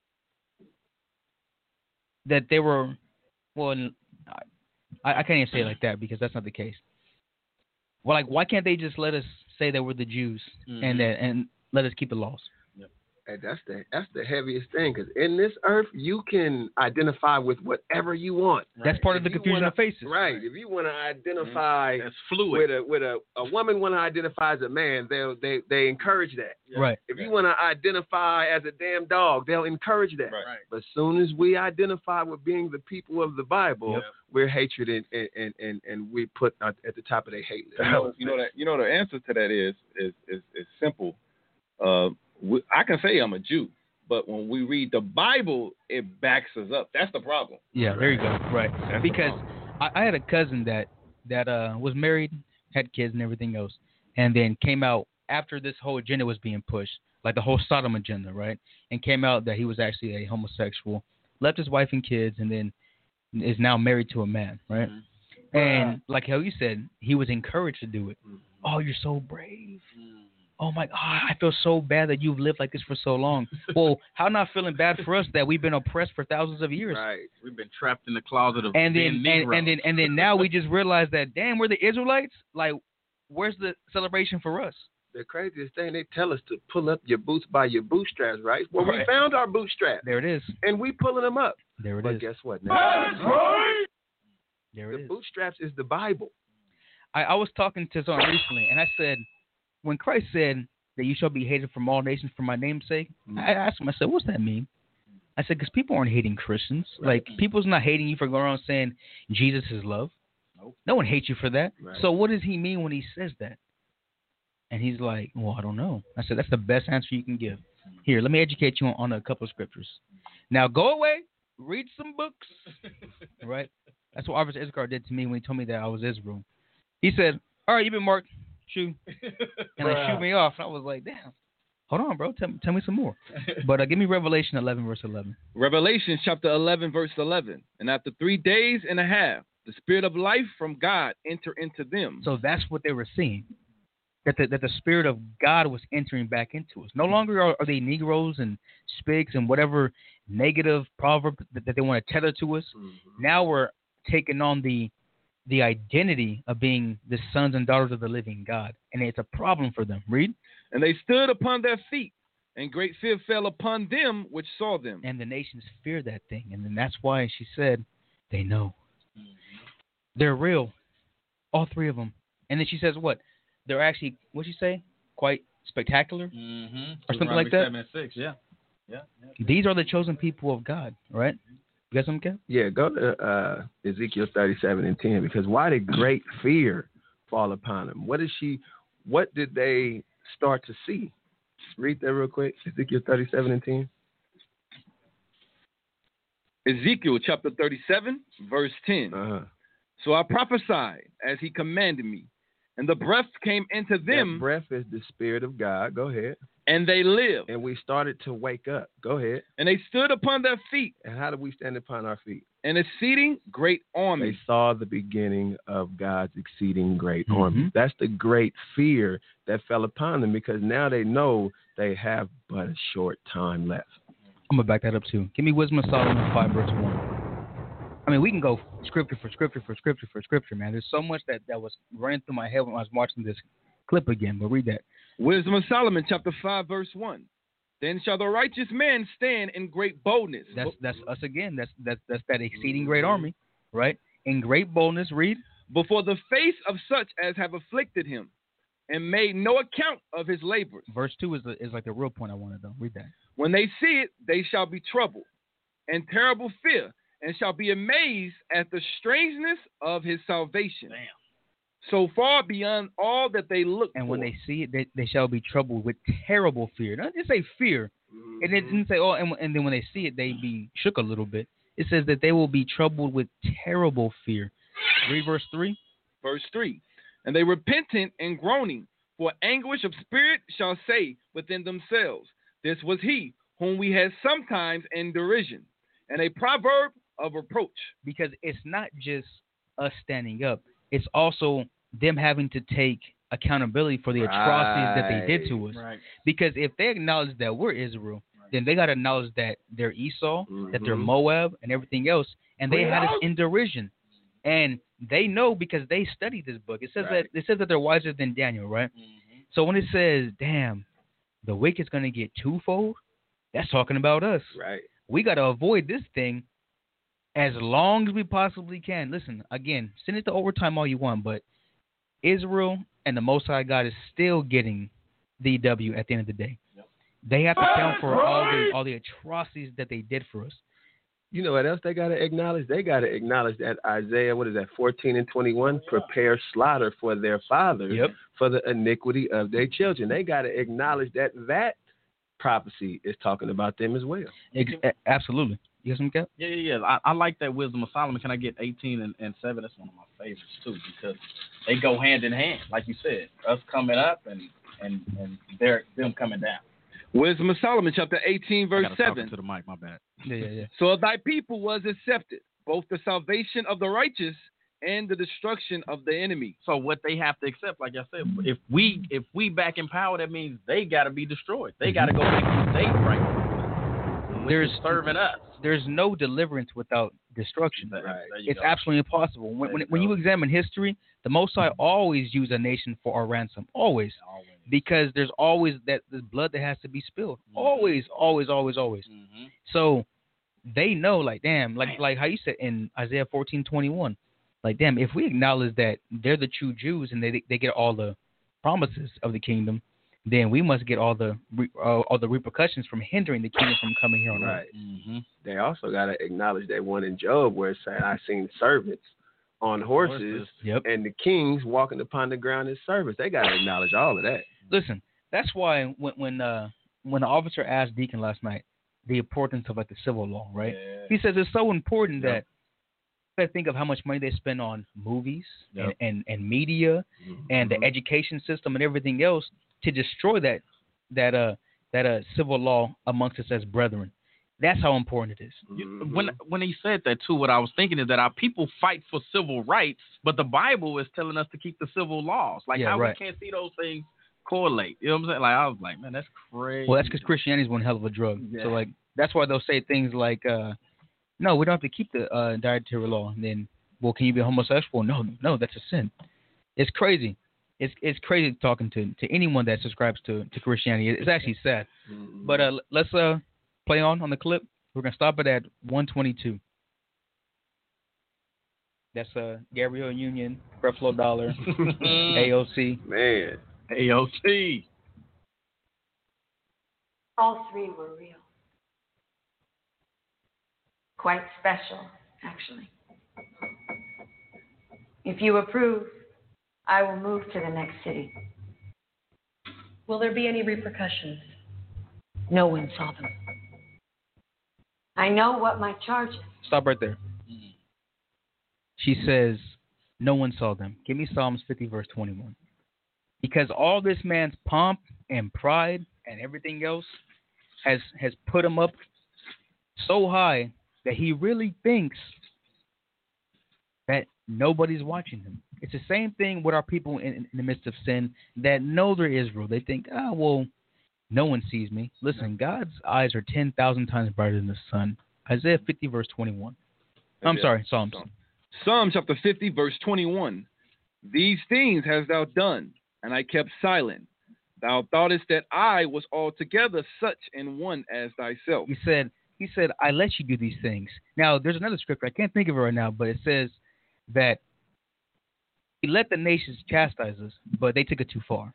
that they were well I, I can't even say it like that because that's not the case. Well, like, why can't they just let us say that we're the Jews mm-hmm. and that and let us keep the laws? Yep. And that's the that's the heaviest thing, because in this earth you can identify with whatever you want. Right. That's part if of the confusion wanna, of faces. Right. If you want to identify mm-hmm. that's fluid. with a with a, a woman want to identify as a man, they'll they they encourage that. Yeah. Right. If you want to identify as a damn dog, they'll encourage that. Right. But as soon as we identify with being the people of the Bible, yep. we're hatred and and, and and we put at the top of their hate list. You know, you know that you know the answer to that is is is, is simple. Uh, we, I can say I'm a Jew, but when we read the Bible, it backs us up. That's the problem. Yeah, there you go. Right. That's Because I, I had a cousin that that uh, was married, had kids and everything else, and then came out after this whole agenda was being pushed, like the whole Sodom agenda, right? And came out that he was actually a homosexual, left his wife and kids, and then is now married to a man, right? Mm-hmm. And like how you said, he was encouraged to do it. Mm-hmm. Oh, you're so brave. Mm-hmm. Oh my God, I feel so bad that you've lived like this for so long. Well, how not feeling bad for us that we've been oppressed for thousands of years? Right. We've been trapped in the closet of and then being and, and then and then now we just realize that damn, we're the Israelites. Like, where's the celebration for us? The craziest thing, they tell us to pull up your boots by your bootstraps, right? Well, right. we found our bootstraps. There it is. And we pulling them up. There it but is. guess what? Now, that's right. There it the is. bootstraps is the Bible. I, I was talking to someone recently, and I said, when Christ said that you shall be hated from all nations for my name's sake, mm-hmm. I asked him, I said, what's that mean? I said, because people aren't hating Christians. Right. Like, people's not hating you for going around saying Jesus is love. Nope. No one hates you for that. Right. So what does he mean when he says that? And he's like, well, I don't know. I said, that's the best answer you can give. Here, let me educate you on, on a couple of scriptures. Now, go away, read some books. Right? That's what Officer Issachar did to me when he told me that I was Israel. He said, all right, you've been marked. Shoot. And they shoot me off. And I was like, damn. Hold on, bro. Tell, tell me some more. But uh, give me Revelation eleven, verse eleven. Revelation chapter eleven, verse eleven. And after three days and a half, the spirit of life from God enter into them. So that's what they were seeing. That the, that the Spirit of God was entering back into us. No longer are, are they Negroes and spigs and whatever negative proverb that, that they want to tether to us. Mm-hmm. Now we're taking on the the identity of being the sons and daughters of the living God. And it's a problem for them. Read. And they stood upon their feet, and great fear fell upon them which saw them. And the nations feared that thing. And then that's why she said, they know. Mm-hmm. They're real. All three of them. And then she says what? They're actually, what'd you say? Quite spectacular? Mm-hmm. Or something like that? seven and six, yeah. Yeah, yeah. These are the chosen people of God, right? You got something, Kev? Yeah, go to uh, Ezekiel thirty-seven and ten, because why did great fear fall upon them? What did she, what did they start to see? Read that real quick. Ezekiel thirty-seven and ten. Ezekiel chapter thirty-seven, verse ten. Uh-huh. So I prophesied as he commanded me, and the breath came into them. That breath is the Spirit of God. Go ahead. And they lived. And we started to wake up. Go ahead. And they stood upon their feet. And how did we stand upon our feet? An exceeding great army. They saw the beginning of God's exceeding great mm-hmm. army. That's the great fear that fell upon them, because now they know they have but a short time left. I'm going to back that up too. Give me Wisdom of Solomon five, verse one. I mean, we can go scripture for scripture for scripture for scripture, man. There's so much that, that was running through my head when I was watching this clip again, but read that. Wisdom of Solomon, chapter five, verse one. Then shall the righteous man stand in great boldness. That's that's us again. That's that's that's that exceeding great army, right? In great boldness, read. Before the face of such as have afflicted him, and made no account of his labors. Verse two is the, is like the real point I wanted though. Read that. When they see it, they shall be troubled, and terrible fear, and shall be amazed at the strangeness of his salvation. Damn. So far beyond all that they look and for. when they see it, they, they shall be troubled with terrible fear. Not just say fear. Mm-hmm. And it didn't say, oh, and, and then when they see it, they be shook a little bit. It says that they will be troubled with terrible fear. Read verse three. Verse three. And they repentant and groaning, for anguish of spirit shall say within themselves, this was he whom we had sometimes in derision, and a proverb of reproach. Because it's not just us standing up. It's also them having to take accountability for the right. atrocities that they did to us. Right. Because if they acknowledge that we're Israel, right. then they got to acknowledge that they're Esau, mm-hmm. that they're Moab, and everything else. And they had us in derision. And they know because they studied this book. It says right. that it says that they're wiser than Daniel, right? Mm-hmm. So when it says, damn, the wicked's going to get twofold, that's talking about us. Right. We got to avoid this thing as long as we possibly can. Listen, again, send it to overtime all you want, but Israel and the Most High God is still getting the W at the end of the day. Yep. They have to account for all the all the atrocities that they did for us. You know what else they got to acknowledge? They got to acknowledge that Isaiah, what is that, fourteen and twenty-one, prepare slaughter for their fathers, yep. for the iniquity of their children. They got to acknowledge that that prophecy is talking about them as well. Ex- a- absolutely. You got some Cap? Yeah, yeah, yeah. I, I like that Wisdom of Solomon. Can I get eighteen and, and seven? That's one of my favorites too, because they go hand in hand, like you said. Us coming up and and and they're them coming down. Wisdom of Solomon, chapter eighteen, verse I gotta talk seven. to the mic. My bad. Yeah, yeah, yeah. So of thy people was accepted, both the salvation of the righteous and the destruction of the enemy. So what they have to accept, like I said, if we if we back in power, that means they got to be destroyed. They got to go make the state right. There's serving us. There's no deliverance without destruction. Right. It's go. absolutely impossible. When, There when, you when go. you examine history, the Most High always use a nation for a ransom. Always. Always. Because there's always that the blood that has to be spilled. Mm-hmm. Always, always, always, always. Mm-hmm. So they know, like, damn, like like how you said in Isaiah fourteen twenty-one, like, damn, if we acknowledge that they're the true Jews and they they get all the promises of the kingdom, then we must get all the re- uh, all the repercussions from hindering the kingdom from coming here on earth. Right. Mm-hmm. They also got to acknowledge that one in Job where it said, I seen servants on horses, Horses. Yep. and the kings walking upon the ground as servants. They got to acknowledge all of that. Listen, that's why when when uh, when the officer asked Deacon last night the importance of like the civil law, right? Yeah. He says it's so important Yep. that you gotta think of how much money they spend on movies Yep. and, and, and media and the education system and everything else to destroy that that uh that uh civil law amongst us as brethren. That's how important it is. Mhm. When when he said that too, what I was thinking is that our people fight for civil rights, but the Bible is telling us to keep the civil laws. Like Yeah, how right. we can't see those things correlate. You know what I'm saying? Like I was like, man, that's crazy. Well, that's because Christianity is one hell of a drug. Yeah. So like that's why they'll say things like, uh, "No, we don't have to keep the uh, dietary law." And then, well, can you be homosexual? No, no, that's a sin. It's crazy. It's it's crazy talking to, to anyone that subscribes to, to Christianity. It's actually sad. Mhm. But uh, let's uh play on on the clip. We're gonna stop it at one twenty-two. That's uh Gabrielle Union, Creflo Dollar, A O C. Man. A O C. All three were real. Quite special, actually. If you approve, I will move to the next city. Will there be any repercussions? No one saw them. I know what my charge is. Stop right there. She says, no one saw them. Give me Psalms fifty, verse twenty-one. Because all this man's pomp and pride and everything else has has put him up so high that he really thinks that nobody's watching him. It's the same thing with our people in, in the midst of sin that know they're Israel. They think, ah, well, no one sees me. Listen, God's eyes are ten thousand times brighter than the sun. Isaiah fifty, verse twenty-one. I'm Yeah. sorry, Psalms. Psalm chapter fifty, verse twenty-one. These things hast thou done, and I kept silent. Thou thoughtest that I was altogether such an one as thyself. He said, he said, I let you do these things. Now, there's another scripture. I can't think of it right now, but it says that he let the nations chastise us, but they took it too far.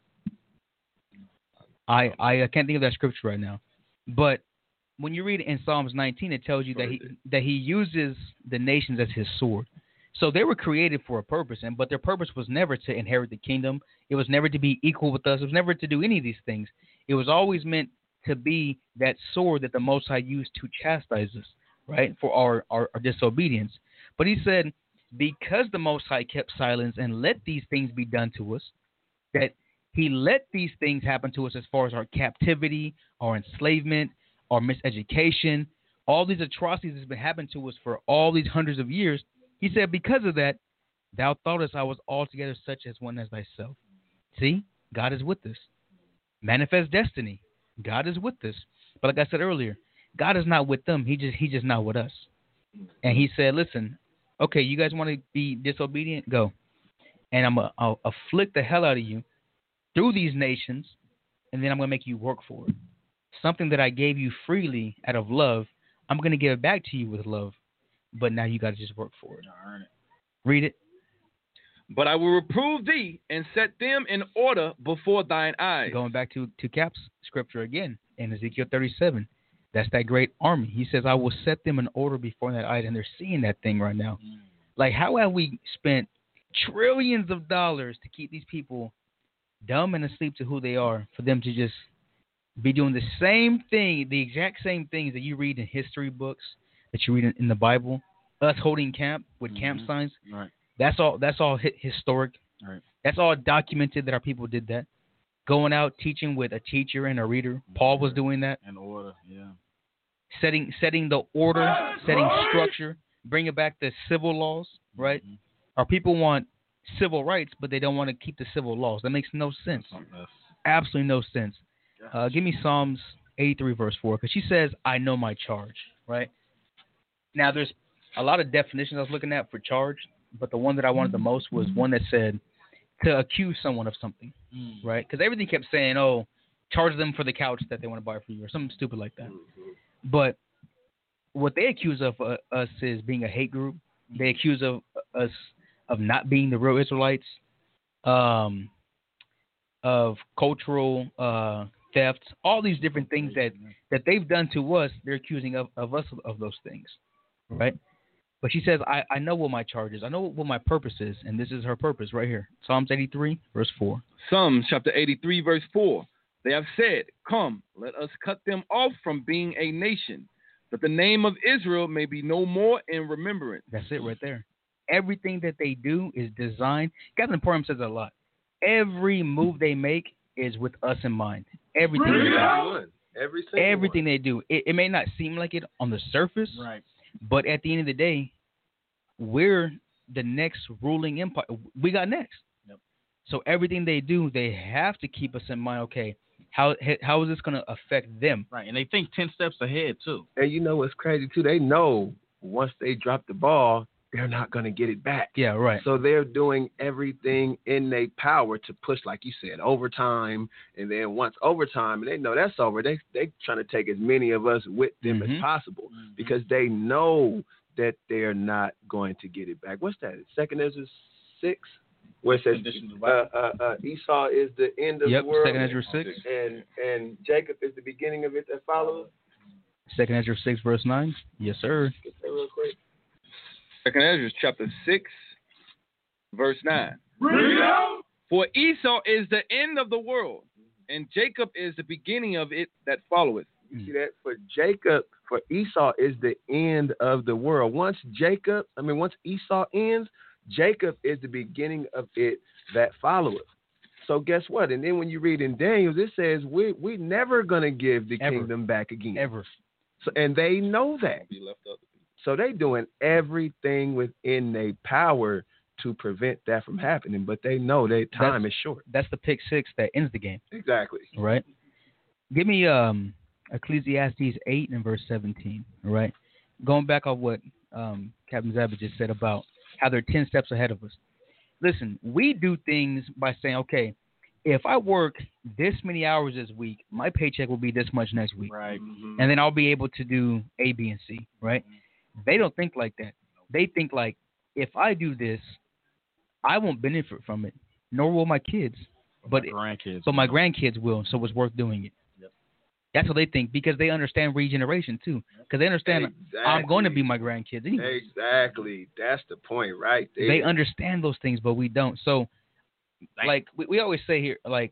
I, I I can't think of that scripture right now. But when you read it in Psalms nineteen, it tells you that he that he uses the nations as his sword. So they were created for a purpose, and but their purpose was never to inherit the kingdom. It was never to be equal with us. It was never to do any of these things. It was always meant to be that sword that the Most High used to chastise us, right, for our, our, our disobedience. But he said, because the Most High kept silence and let these things be done to us, that he let these things happen to us as far as our captivity, our enslavement, our miseducation, all these atrocities that's been happening to us for all these hundreds of years. He said, because of that, thou thoughtest I was altogether such as one as thyself. See, God is with us. Manifest destiny. God is with us. But like I said earlier, God is not with them. He just He's just not with us. And he said, listen, okay, you guys want to be disobedient? Go. And I'm going to afflict the hell out of you through these nations, and then I'm going to make you work for it. Something that I gave you freely out of love, I'm going to give it back to you with love. But now you got to just work for it. Read it. But I will reprove thee and set them in order before thine eyes. Going back to, to Cap's scripture again in Ezekiel thirty-seven. That's that great army. He says, I will set them in order before that eyes. And they're seeing that thing right now. Mm. Like, how have we spent trillions of dollars to keep these people dumb and asleep to who they are, for them to just be doing the same thing, the exact same things that you read in history books, that you read in, in the Bible. Us holding camp with Mhm. camp signs. Right. That's all. That's all hi- historic. Right. That's all documented that our people did that. Going out teaching with a teacher and a reader. Paul was doing that. In order, yeah. Setting setting the order, setting structure, bringing back the civil laws. Right. Mhm. Our people want civil rights, but they don't want to keep the civil laws. That makes no sense. That's- Absolutely no sense. Uh, give me Psalms eighty-three, verse four, because she says, I know my charge, right? Now, there's a lot of definitions I was looking at for charge, but the one that I wanted the most was one that said to accuse someone of something, Mm. right? Because everything kept saying, oh, charge them for the couch that they want to buy for you or something stupid like that. But what they accuse of uh, us is being a hate group. They accuse of us of not being the real Israelites, um, of cultural uh, theft, all these different things that, that they've done to us. They're accusing of, of us of, of those things, right? But she says, I, I know what my charge is. I know what my purpose is, and this is her purpose right here. Psalms eighty-three, verse four. Psalms chapter eighty-three, verse four. They have said, come, let us cut them off from being a nation, that the name of Israel may be no more in remembrance. That's it right there. Everything that they do is designed. Captain Purim says a lot. Every move they make is with us in mind. Everything they do. Everyone. Every single Everything one. they do. It, it may not seem like it on the surface, Right. but at the end of the day, we're the next ruling empire. We got next. Yep. So everything they do, they have to keep us in mind. Okay, how how is this going to affect them? Right. And they think ten steps ahead, too. And you know what's crazy too? They know once they drop the ball, they're not going to get it back. Yeah, right. So they're doing everything in their power to push, like you said, overtime. And then once overtime, and they know that's over, they they trying to take as many of us with them Mhm. as possible Mhm. because they know that they're not going to get it back. What's that? Second Ezra six, where it says Conditions of uh, uh, uh, Esau is the end of Yep, the world, Second Ezra six. and and Jacob is the beginning of it that follows. Second Ezra six, verse nine. Yes, sir. Get that real quick. Second Ezra chapter six, verse nine. For Esau is the end of the world, and Jacob is the beginning of it that followeth. You see that? For Jacob, for Esau is the end of the world. Once Jacob, I mean, once Esau ends, Jacob is the beginning of it that followeth. So guess what? And then when you read in Daniel, it says we we're never gonna give the Ever. kingdom back again. Ever. So, and they know that. Be left up. So they doing everything within their power to prevent that from happening. But they know their time That's- is short. That's the pick six that ends the game, Exactly. right? Give me um, Ecclesiastes eight and verse seventeen, all right? Going back on what um, Captain Zabit just said about how they're ten steps ahead of us. Listen, we do things by saying, okay, if I work this many hours this week, my paycheck will be this much next week. Right. And then I'll be able to do A, B, and C, right? They don't think like that. They think like, if I do this, I won't benefit from it, nor will my kids. But My grandkids. but my grandkids will, so it's worth doing it. Yep. That's what they think because they understand regeneration too. Because they understand I'm going to be my grandkids anyway. Exactly. That's the point right there. They understand those things, but we don't. So, like we, we always say here, like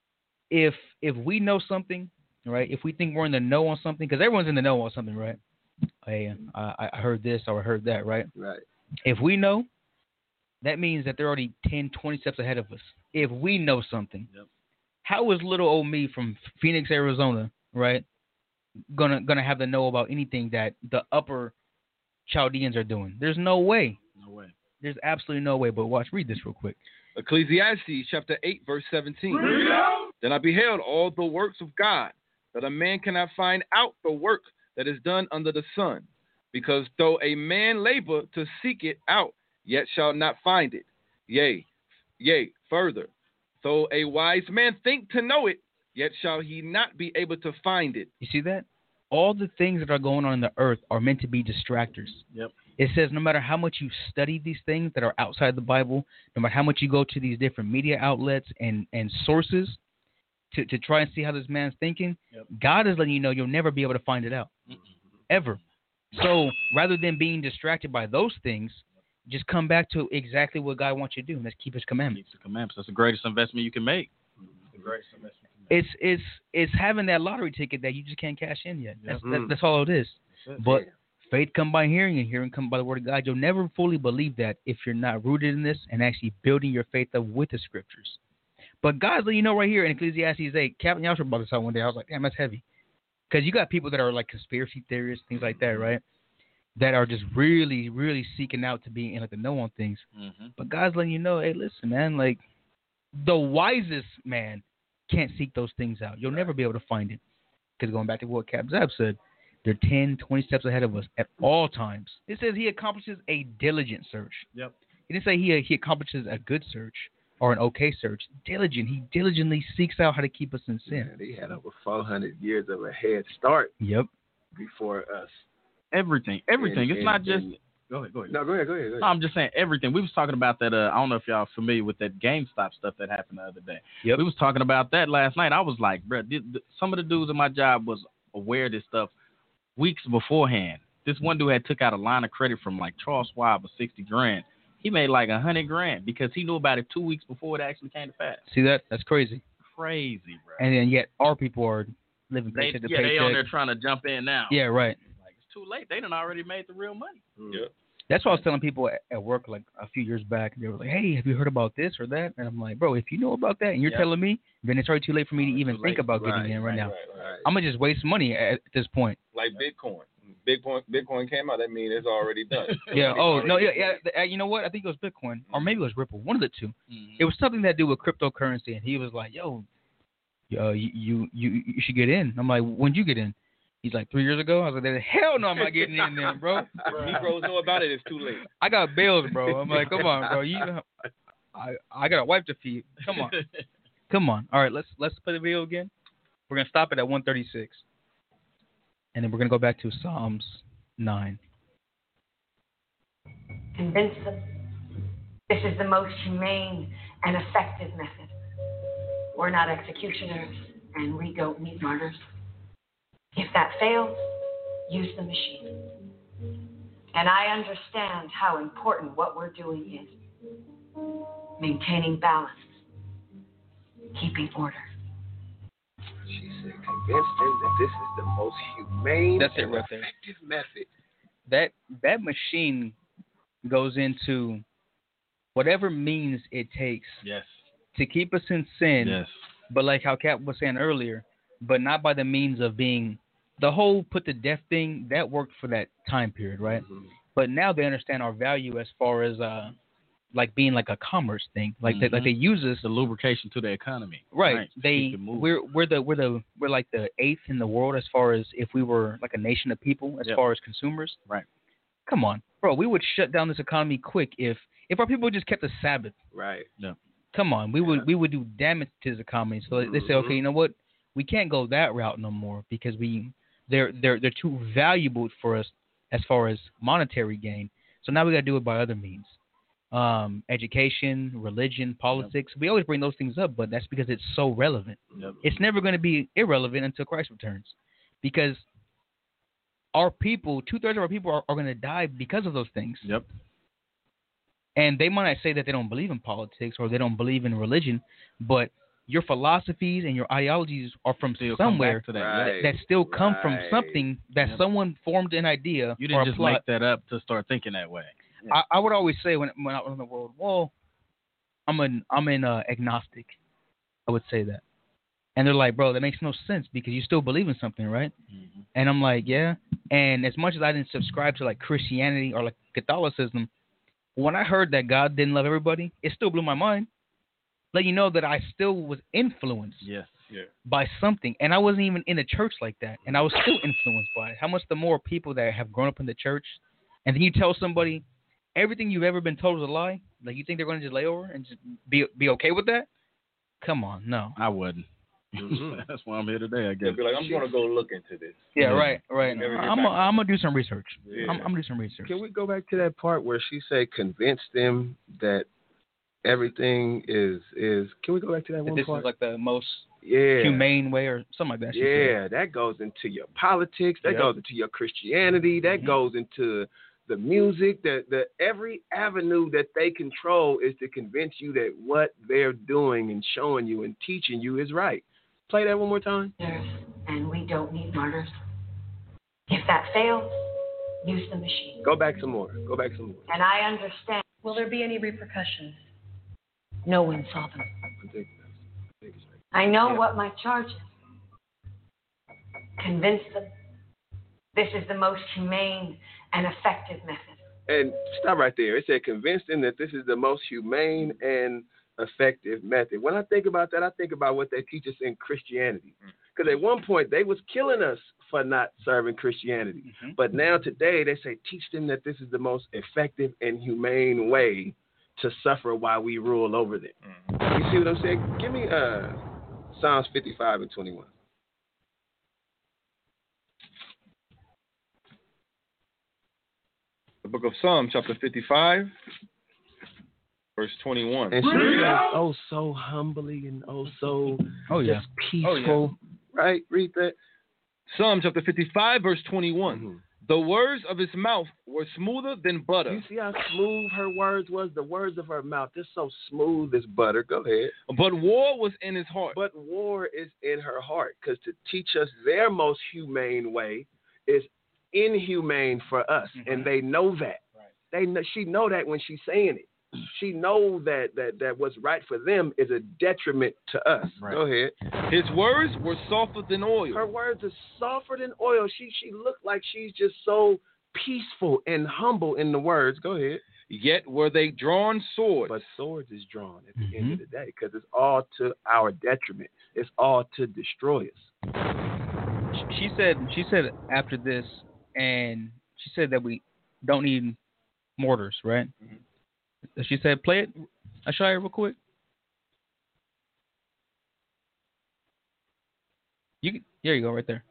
if if we know something, right? If we think we're in the know on something, because everyone's in the know on something, right? Hey, I, I heard this or I heard that, right? Right. If we know, that means that they're already ten, twenty steps ahead of us. If we know something, Yep. how is little old me from Phoenix, Arizona, right, gonna gonna have to know about anything that the upper Chaldeans are doing? There's no way. No way. There's absolutely no way. But watch, read this real quick. Ecclesiastes chapter eight, verse seventeen. Then I beheld all the works of God, that a man cannot find out the work that is done under the sun. Because though a man labor to seek it out, yet shall not find it. Yea, yea, further, though a wise man think to know it, yet shall he not be able to find it. You see that? All the things that are going on in the earth are meant to be distractors. Yep. It says no matter how much you study these things that are outside the Bible, no matter how much you go to these different media outlets and, and sources to, to try and see how this man's thinking, Yep. God is letting you know you'll never be able to find it out. Ever. So rather than being distracted by those things, just come back to exactly what God wants you to do, and that's keep his commandments. Keep the commandments. That's the greatest investment you can make. The greatest investment you can It's it's it's having that lottery ticket that you just can't cash in yet. That's Mhm. that's, that's all it is. That's it. But Yeah. faith come by hearing, and hearing come by the word of God. You'll never fully believe that if you're not rooted in this and actually building your faith up with the scriptures. But God's letting you know right here in Ecclesiastes eight, Captain Yasser brought this out one day. I was like, damn, that's heavy. Because you got people that are like conspiracy theorists, things like that, right? That are just really, really seeking out to be in like the know on things. Mm-hmm. But God's letting you know, hey, listen, man, like the wisest man can't seek those things out. You'll never be able to find it. Because going back to what Cap Zab said, they're ten, twenty steps ahead of us at all times. It says he accomplishes a diligent search. Yep. It didn't say he he accomplishes a good search or an okay search. Diligent. He diligently seeks out how to keep us in sin. Yeah, they had over four hundred years of a head start Yep. before us. Everything, everything. And- it's and- not just. and- Go ahead, go ahead. No, go ahead, go ahead. Go No, ahead. I'm just saying everything. We was talking about that. Uh, I don't know if y'all are familiar with that GameStop stuff that happened the other day. Yep. We was talking about that last night. I was like, bro, some of the dudes in my job was aware of this stuff weeks beforehand. This one dude had took out a line of credit from like Charles Schwab for sixty grand. He made like a hundred grand because he knew about it two weeks before it actually came to pass. See that? That's crazy. Crazy, bro. And then yet our people are living they, paycheck to yeah, paycheck. they on there trying to jump in now. Yeah, right. Like it's too late. They done already made the real money. Yep. That's what I was telling people at, at work like a few years back. They were like, hey, have you heard about this or that? And I'm like, bro, if you know about that and you're Yep. telling me, then it's already too late for me to even too think late. about getting Right, in right, right, now. Right, right. Right. I'm going to just waste money at, at this point. Like Bitcoin. Bitcoin Bitcoin came out, that means it's already done. Yeah. It's Oh, already no, yeah, done. yeah. the- uh, You know what? I think it was Bitcoin or maybe it was Ripple. One of the two. Mm-hmm. It was something that do with cryptocurrency. And he was like, yo, uh, you, you, you, you should get in. I'm like, when'd you get in? He's like, three years ago? I was like, hell no, I'm not getting in there, bro. If Negroes know about it, it's too late. I got bills, bro. I'm like, come on, bro. You, I, I got a wife to feed. Come on. Come on. All right, let's let's play the video again. We're gonna stop it at one thirty-six, and then we're gonna go back to Psalms nine. Convince them this is the most humane and effective method. We're not executioners, and we don't need martyrs. If that fails, use the machine. And I understand how important what we're doing is. Maintaining balance, keeping order. She said, convince them that this is the most humane That's it and right there. effective method. That that machine goes into whatever means it takes Yes. to keep us in sin. Yes. But like how Cap was saying earlier, but not by the means of being the whole put to death thing that worked for that time period, right? Mhm. But now they understand our value as far as uh, like being like a commerce thing, like they, like Mhm. they use us, The lubrication to the economy. right? They Keep it moving. we're we're the we're the we're like the eighth in the world as far as if we were like a nation of people as Yep. far as consumers. Right. Come on, bro, we would shut down this economy quick if if our people just kept the Sabbath. Right. Come on, we Yeah. would we would do damage to the economy. So they say, Mhm. okay, you know what? We can't go that route no more because we they're they're they're too valuable for us as far as monetary gain. So now we got to do it by other means. Um, education, religion, politics. We always bring those things up, but that's because it's so relevant. Yep. It's never going to be irrelevant until Christ returns, because our people, two thirds of our people, are, are going to die because of those things. Yep. And they might not say that they don't believe in politics or they don't believe in religion, but your philosophies and your ideologies are from Still come somewhere back to that. Right. that still come from Right. something that Yep. someone formed an idea You or didn't a just plot. make that up to start thinking that way. I, I would always say when when I was in the world, well, I'm an I'm an uh, agnostic. I would say that, and they're like, bro, that makes no sense because you still believe in something, right? Mm-hmm. And I'm like, yeah. And as much as I didn't subscribe to like Christianity or like Catholicism, when I heard that God didn't love everybody, it still blew my mind. Let you know that I still was influenced Yes. Yeah. by something, and I wasn't even in a church like that, and I was still influenced by it. How much the more people that have grown up in the church, and then you tell somebody everything you've ever been told is a lie, like you think they're going to just lay over and just be be okay with that? Come on, no. I wouldn't. Mhm. That's why I'm here today, I They'll guess. be like, I'm going to go look into this. Yeah, Yeah. right, right. Never get I'm back. gonna I'm gonna do some research. Yeah. I'm, I'm gonna do some research. Can we go back to that part where she said, convince them that everything is is? Can we go back to that That one this part? is like the most yeah. humane way or something like that. she said. Yeah, that goes into your politics. That Yep. goes into your Christianity. That Mhm. goes into the music. The the every avenue that they control is to convince you that what they're doing and showing you and teaching you is right. Play that one more time. And we don't need martyrs. If that fails, use the machine. Go back some more. Go back some more. And I understand. Will there be any repercussions? No one saw them. I know what my charge is. Convince them this is the most humane and effective method. And stop right there. It said, convince them that this is the most humane and effective method. When I think about that, I think about what they teach us in Christianity. Because at one point, they was killing us for not serving Christianity. Mm-hmm. But now today, they say, teach them that this is the most effective and humane way to suffer while we rule over them. Mm-hmm. You see what I'm saying? Give me uh, Psalms fifty-five and twenty-one. The book of Psalms, chapter fifty-five, verse twenty-one. And she says, oh, so humbly and oh, so oh, yeah. just peaceful. Oh, yeah. Right? Read that. Psalm chapter fifty-five, verse twenty-one. Mm-hmm. The words of his mouth were smoother than butter. You see how smooth her words was? The words of her mouth. They're so smooth as butter. Go ahead. But war was in his heart. But war is in her heart. Because to teach us their most humane way is inhumane for us. Mm-hmm. And they know that. Right. They know, she know that when she's saying it. She know that, that, that what's right for them is a detriment to us. Right. Go ahead. His words were softer than oil. Her words are softer than oil. She she looked like she's just so peaceful and humble in the words. Go ahead. Yet were they drawn swords. But swords is drawn at the mm-hmm. end of the day because it's all to our detriment. It's all to destroy us. She said. She said after this, and she said that we don't need mortars, right? Mm-hmm. She said, play it. I'll show you real quick. You, here you go, right there.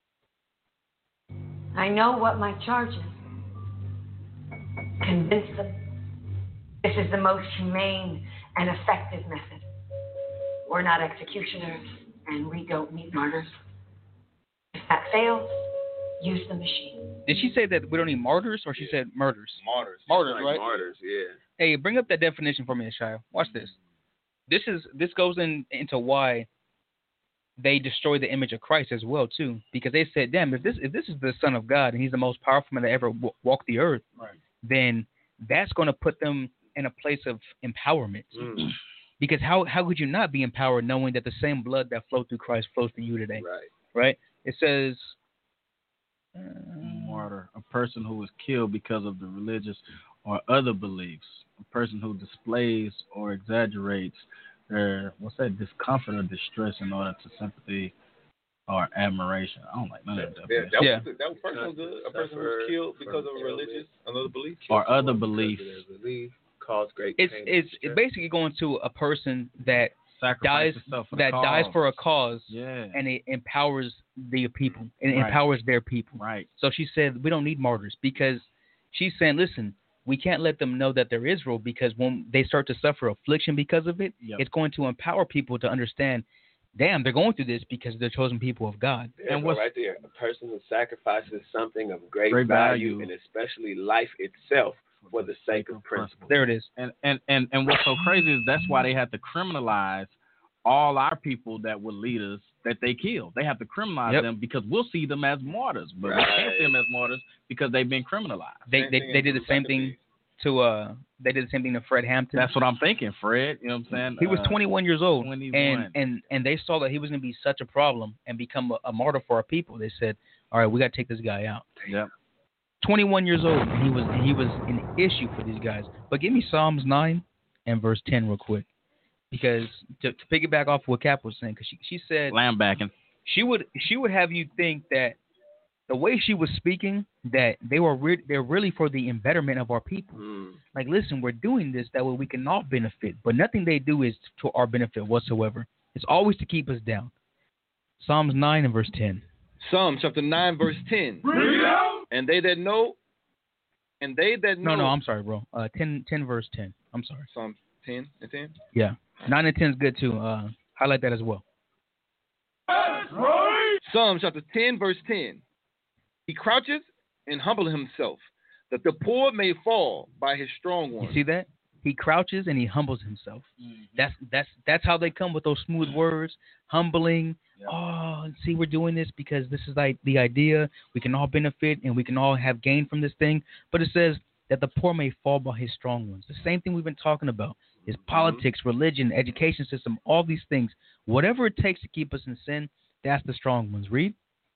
I know what my charge is. Convince them this is the most humane and effective method. We're not executioners, and we don't need martyrs. If that fails, use the machine. Did she say that we don't need martyrs, or she yeah. said murders? Martyrs. Martyrs, like right? Martyrs, yeah. Hey, bring up that definition for me, Shia. Watch this. This is this goes in into why they destroy the image of Christ as well too, because they said, "Damn, if this if this is the Son of God and He's the most powerful man to ever w- walk the earth, right. then that's going to put them in a place of empowerment." Mm. Because how how could you not be empowered knowing that the same blood that flowed through Christ flows through you today? Right. Right. It says. Martyr, a person who is killed because of the religious or other beliefs, a person who displays or exaggerates their, what's that, discomfort or distress in order to sympathy or admiration. I don't like none of that. Yeah, that, yeah. Was, that was personal good. A person who's killed because of religious, another belief. Or other beliefs. Belief cause great it's, pain. It's, it's basically going to a person that dies for that cause. dies for a cause, yeah. and it empowers the people and it right. empowers their people. Right. So she said we don't need martyrs because she's saying, listen, we can't let them know that they're Israel because when they start to suffer affliction because of it, yep. it's going to empower people to understand, damn, they're going through this because they're chosen people of God. There, and what's right there, a person who sacrifices something of great, great value, value and especially life itself for the sake of principle. There it is. And and and and what's so crazy is that's why they have to criminalize all our people that were leaders that they killed. They have to criminalize yep. them because we'll see them as martyrs, but right. we can't see them as martyrs because they've been criminalized. They they, they did the same thing to uh they did the same thing to Fred Hampton. That's what I'm thinking, Fred. You know what I'm saying? He was uh, twenty-one years old, twenty-one. and and and they saw that he was going to be such a problem and become a, a martyr for our people. They said, "All right, we got to take this guy out." Yep. twenty-one years old, and he was and he was an issue for these guys. But give me Psalms nine and verse ten real quick. Because to, to piggyback off what Cap was saying, because she, she said lambacking, she would she would have you think that the way she was speaking that they were re- they're really for the embetterment of our people. Mm. Like, listen, we're doing this that way we can all benefit, but nothing they do is to our benefit whatsoever. It's always to keep us down. Psalms nine and verse ten. Psalms chapter nine verse ten. And they that know, and they that know. No, no, I'm sorry, bro. Uh, ten, ten verse ten. I'm sorry. Psalms ten and ten. Yeah. Nine and ten is good too. Uh, highlight that as well. That's right. Psalm chapter ten, verse ten. He crouches and humbles himself, that the poor may fall by his strong one. You see that? He crouches and he humbles himself. Mm-hmm. That's that's that's how they come with those smooth words, humbling. Yeah. Oh, see, we're doing this because this is like the idea. We can all benefit and we can all have gain from this thing. But it says that the poor may fall by his strong ones. The same thing we've been talking about is politics, religion, education system, all these things. Whatever it takes to keep us in sin, that's the strong ones. Read.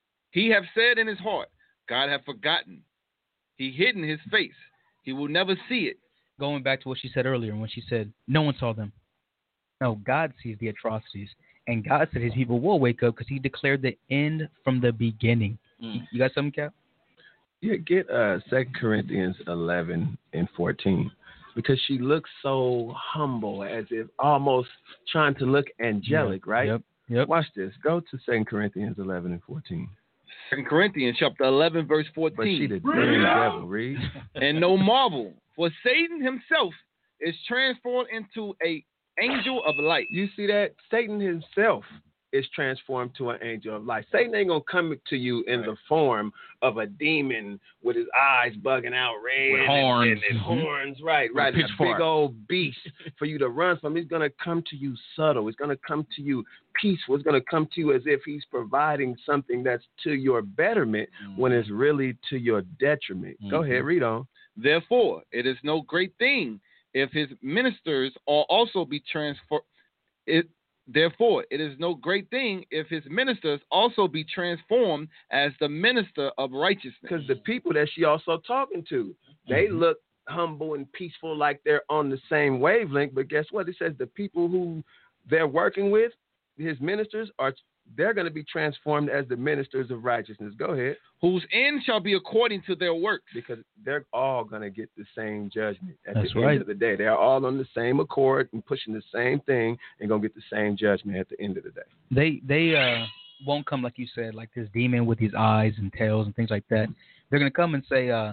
He have said in his heart, God have forgotten. He hidden his face. He will never see it. Going back to what she said earlier when she said, no one saw them. No, God sees the atrocities. And God said his people will wake up because he declared the end from the beginning. Mm. You got something, Cap? Yeah, get uh, Second Corinthians eleven and fourteen. Because she looks so humble, as if almost trying to look angelic, yep, right? Yep, yep. Watch this. Go to Second Corinthians eleven and fourteen. Second Corinthians chapter eleven, verse fourteen. But she the damn devil, read. And no marvel, for Satan himself is transformed into a angel of light. You see that? Satan himself is transformed to an angel of light. Satan ain't going to come to you in right. the form of a demon with his eyes bugging out red. With horns. And, and, and mm-hmm. horns, right, right. And a big old beast for you to run from. He's going to come to you subtle. He's going to come to you peaceful. He's going to come to you as if he's providing something that's to your betterment mm-hmm. when it's really to your detriment. Mm-hmm. Go ahead, read on. Therefore, it is no great thing if his ministers are also be transformed. It Therefore, it is no great thing if his ministers also be transformed as the minister of righteousness. Because the people that she also talking to, they mm-hmm. look humble and peaceful like they're on the same wavelength. But guess what? It says the people who they're working with, his ministers, are they're going to be transformed as the ministers of righteousness. Go ahead. Whose end shall be according to their works. Because they're all going to get the same judgment at That's the right. end of the day. They're all on the same accord and pushing the same thing and going to get the same judgment at the end of the day. They they uh, won't come, like you said, like this demon with his eyes and tails and things like that. They're going to come and say, uh,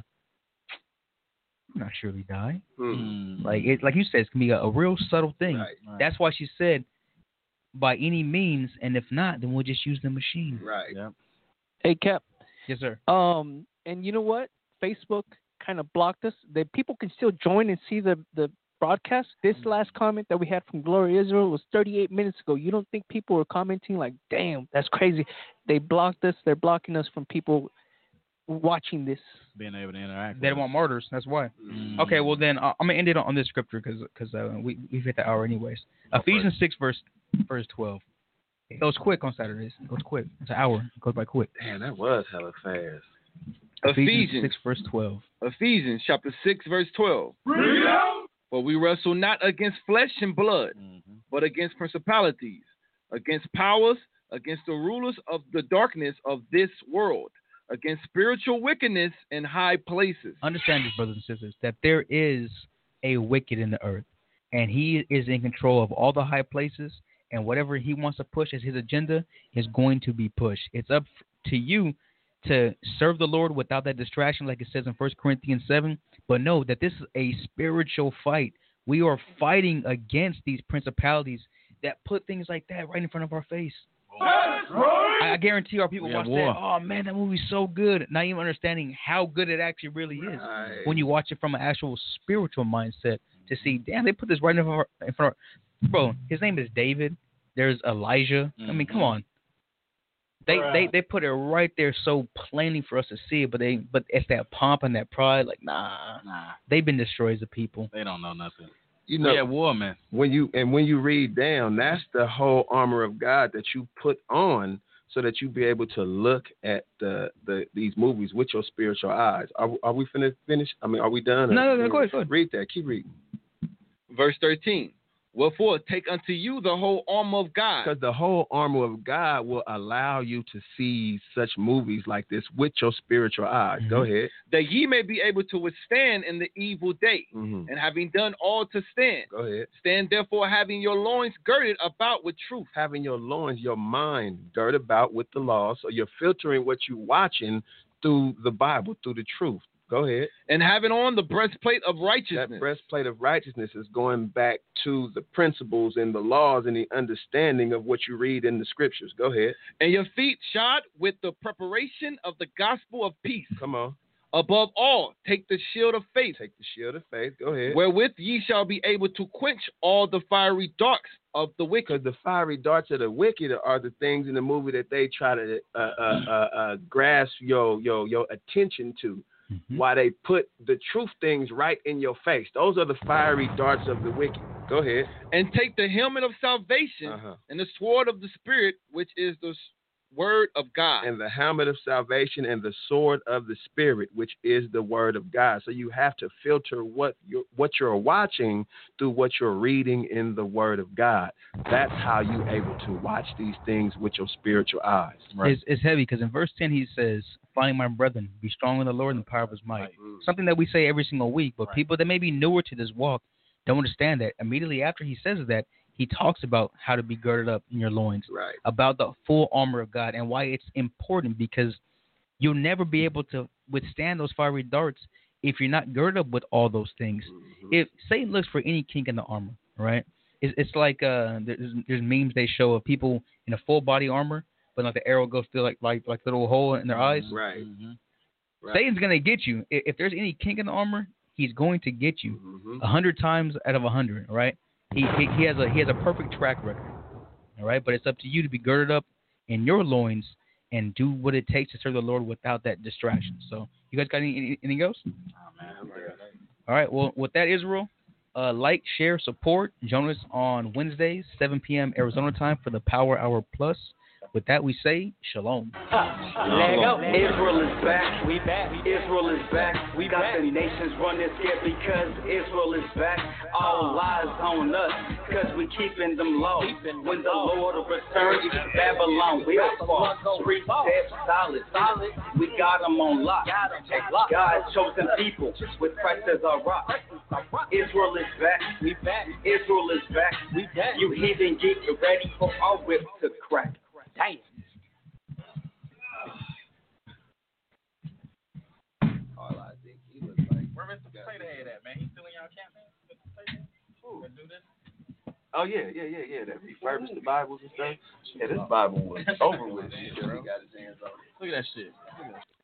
I'm not surely die. Hmm. Like it, like you said, it's going to be a, a real subtle thing. Right. Right. That's why she said, by any means, and if not, then we'll just use the machine. Right. Yep. Hey, Cap. Yes, sir. Um, and you know what? Facebook kind of blocked us. The people can still join and see the, the broadcast. This last comment that we had from Gloria Israel was thirty-eight minutes ago. You don't think people were commenting like, damn, that's crazy. They blocked us. They're blocking us from people watching this. Being able to interact. They don't want martyrs. That's why. Mm. Okay, well then uh, I'm gonna end it on, on this scripture because because uh, we we've hit the hour anyways. Okay. Ephesians six verse verse twelve. It goes quick on Saturdays. It goes quick. It's an hour. It goes by quick. Man, that was hella fast. Ephesians, Ephesians six verse twelve. Ephesians chapter six verse twelve. For we wrestle not against flesh and blood, mm-hmm. but against principalities, against powers, against the rulers of the darkness of this world, against spiritual wickedness in high places. Understand this, brothers and sisters, that there is a wicked in the earth, and he is in control of all the high places, and whatever he wants to push as his agenda is going to be pushed. It's up to you to serve the Lord without that distraction, like it says in First Corinthians seven, but know that this is a spiritual fight. We are fighting against these principalities that put things like that right in front of our face. Right. I guarantee our people watch war. that. Oh man, that movie's so good. Not even understanding how good it actually really is right. when you watch it from an actual spiritual mindset. To see, damn, they put this right in front of our, in front of our, bro. His name is David. There's Elijah. Mm-hmm. I mean, come on. They right. they they put it right there so plainly for us to see it, but they but it's that pomp and that pride. Like nah, nah. They've been destroyed as a people. They don't know nothing. You know, yeah, war, man. When you and when you read down, that's the whole armor of God that you put on, so that you be able to look at the, the these movies with your spiritual eyes. Are are we finna finish? I mean, are we done? No, no, no. Go ahead, go ahead. Read that. Keep reading. Verse thirteen. Wherefore, take unto you the whole armor of God. Because the whole armor of God will allow you to see such movies like this with your spiritual eyes. Mm-hmm. Go ahead. That ye may be able to withstand in the evil day. Mm-hmm. And having done all to stand. Go ahead. Stand therefore having your loins girded about with truth. Having your loins, your mind girded about with the law. So you're filtering what you're watching through the Bible, through the truth. Go ahead. And having on the breastplate of righteousness. That breastplate of righteousness is going back to the principles and the laws and the understanding of what you read in the scriptures. Go ahead. And your feet shod with the preparation of the gospel of peace. Come on. Above all, take the shield of faith. Take the shield of faith. Go ahead. Wherewith ye shall be able to quench all the fiery darts of the wicked. Because the fiery darts of the wicked are the things in the movie that they try to uh, uh, uh, uh, grasp your your your attention to. Mm-hmm. Why they put the truth things right in your face. Those are the fiery darts of the wicked. Go ahead. And take the helmet of salvation uh-huh. and the sword of the Spirit, which is the word of God. And the helmet of salvation and the sword of the Spirit, which is the word of God. So you have to filter what you're, what you're watching through what you're reading in the word of God. That's how you're able to watch these things with your spiritual eyes. Right. It's, it's heavy because in verse ten he says, "Finally, my brethren, be strong in the Lord and the power of his might." Right. Something that we say every single week, but right. people that may be newer to this walk don't understand that. Immediately after he says that, he talks about how to be girded up in your loins, right. about the full armor of God, and why it's important, because you'll never be able to withstand those fiery darts if you're not girded up with all those things. Mm-hmm. If Satan looks for any kink in the armor, right? It's, it's like uh, there's, there's memes they show of people in a full body armor, but like the arrow goes through like like like a little hole in their eyes. Right. Mm-hmm. right. Satan's gonna get you. If, if there's any kink in the armor, he's going to get you a mm-hmm. hundred times out of a hundred, right? He, he he has a he has a perfect track record, all right. But it's up to you to be girded up in your loins and do what it takes to serve the Lord without that distraction. So, you guys got any, anything else? Oh, man, all right. Well, with that, Israel, uh, like, share, support. Join us on Wednesdays, seven p.m. Arizona time for the Power Hour Plus. With that, we say shalom. Let go. Israel is back. We back. Israel is back. We got back. The nations running scared because Israel is back. All lies on us because we keeping them low. When the Lord will return, Babylon will fall. Street dead solid. Solid. We got them on lock. God's chosen people with Christ as our rock. Israel is back. We back. Israel is back. We back. You heathen, get ready for our whip to crack. Damn. All I think he looks like. Where Mister Potato Head at, man? He still in y'all camp, man? Who? Gonna do this? Oh yeah, yeah, yeah, yeah. That refurbished the Bibles and stuff. Yeah, this Bible was over with. He got his hands on it. Look at that shit. Look at that shit.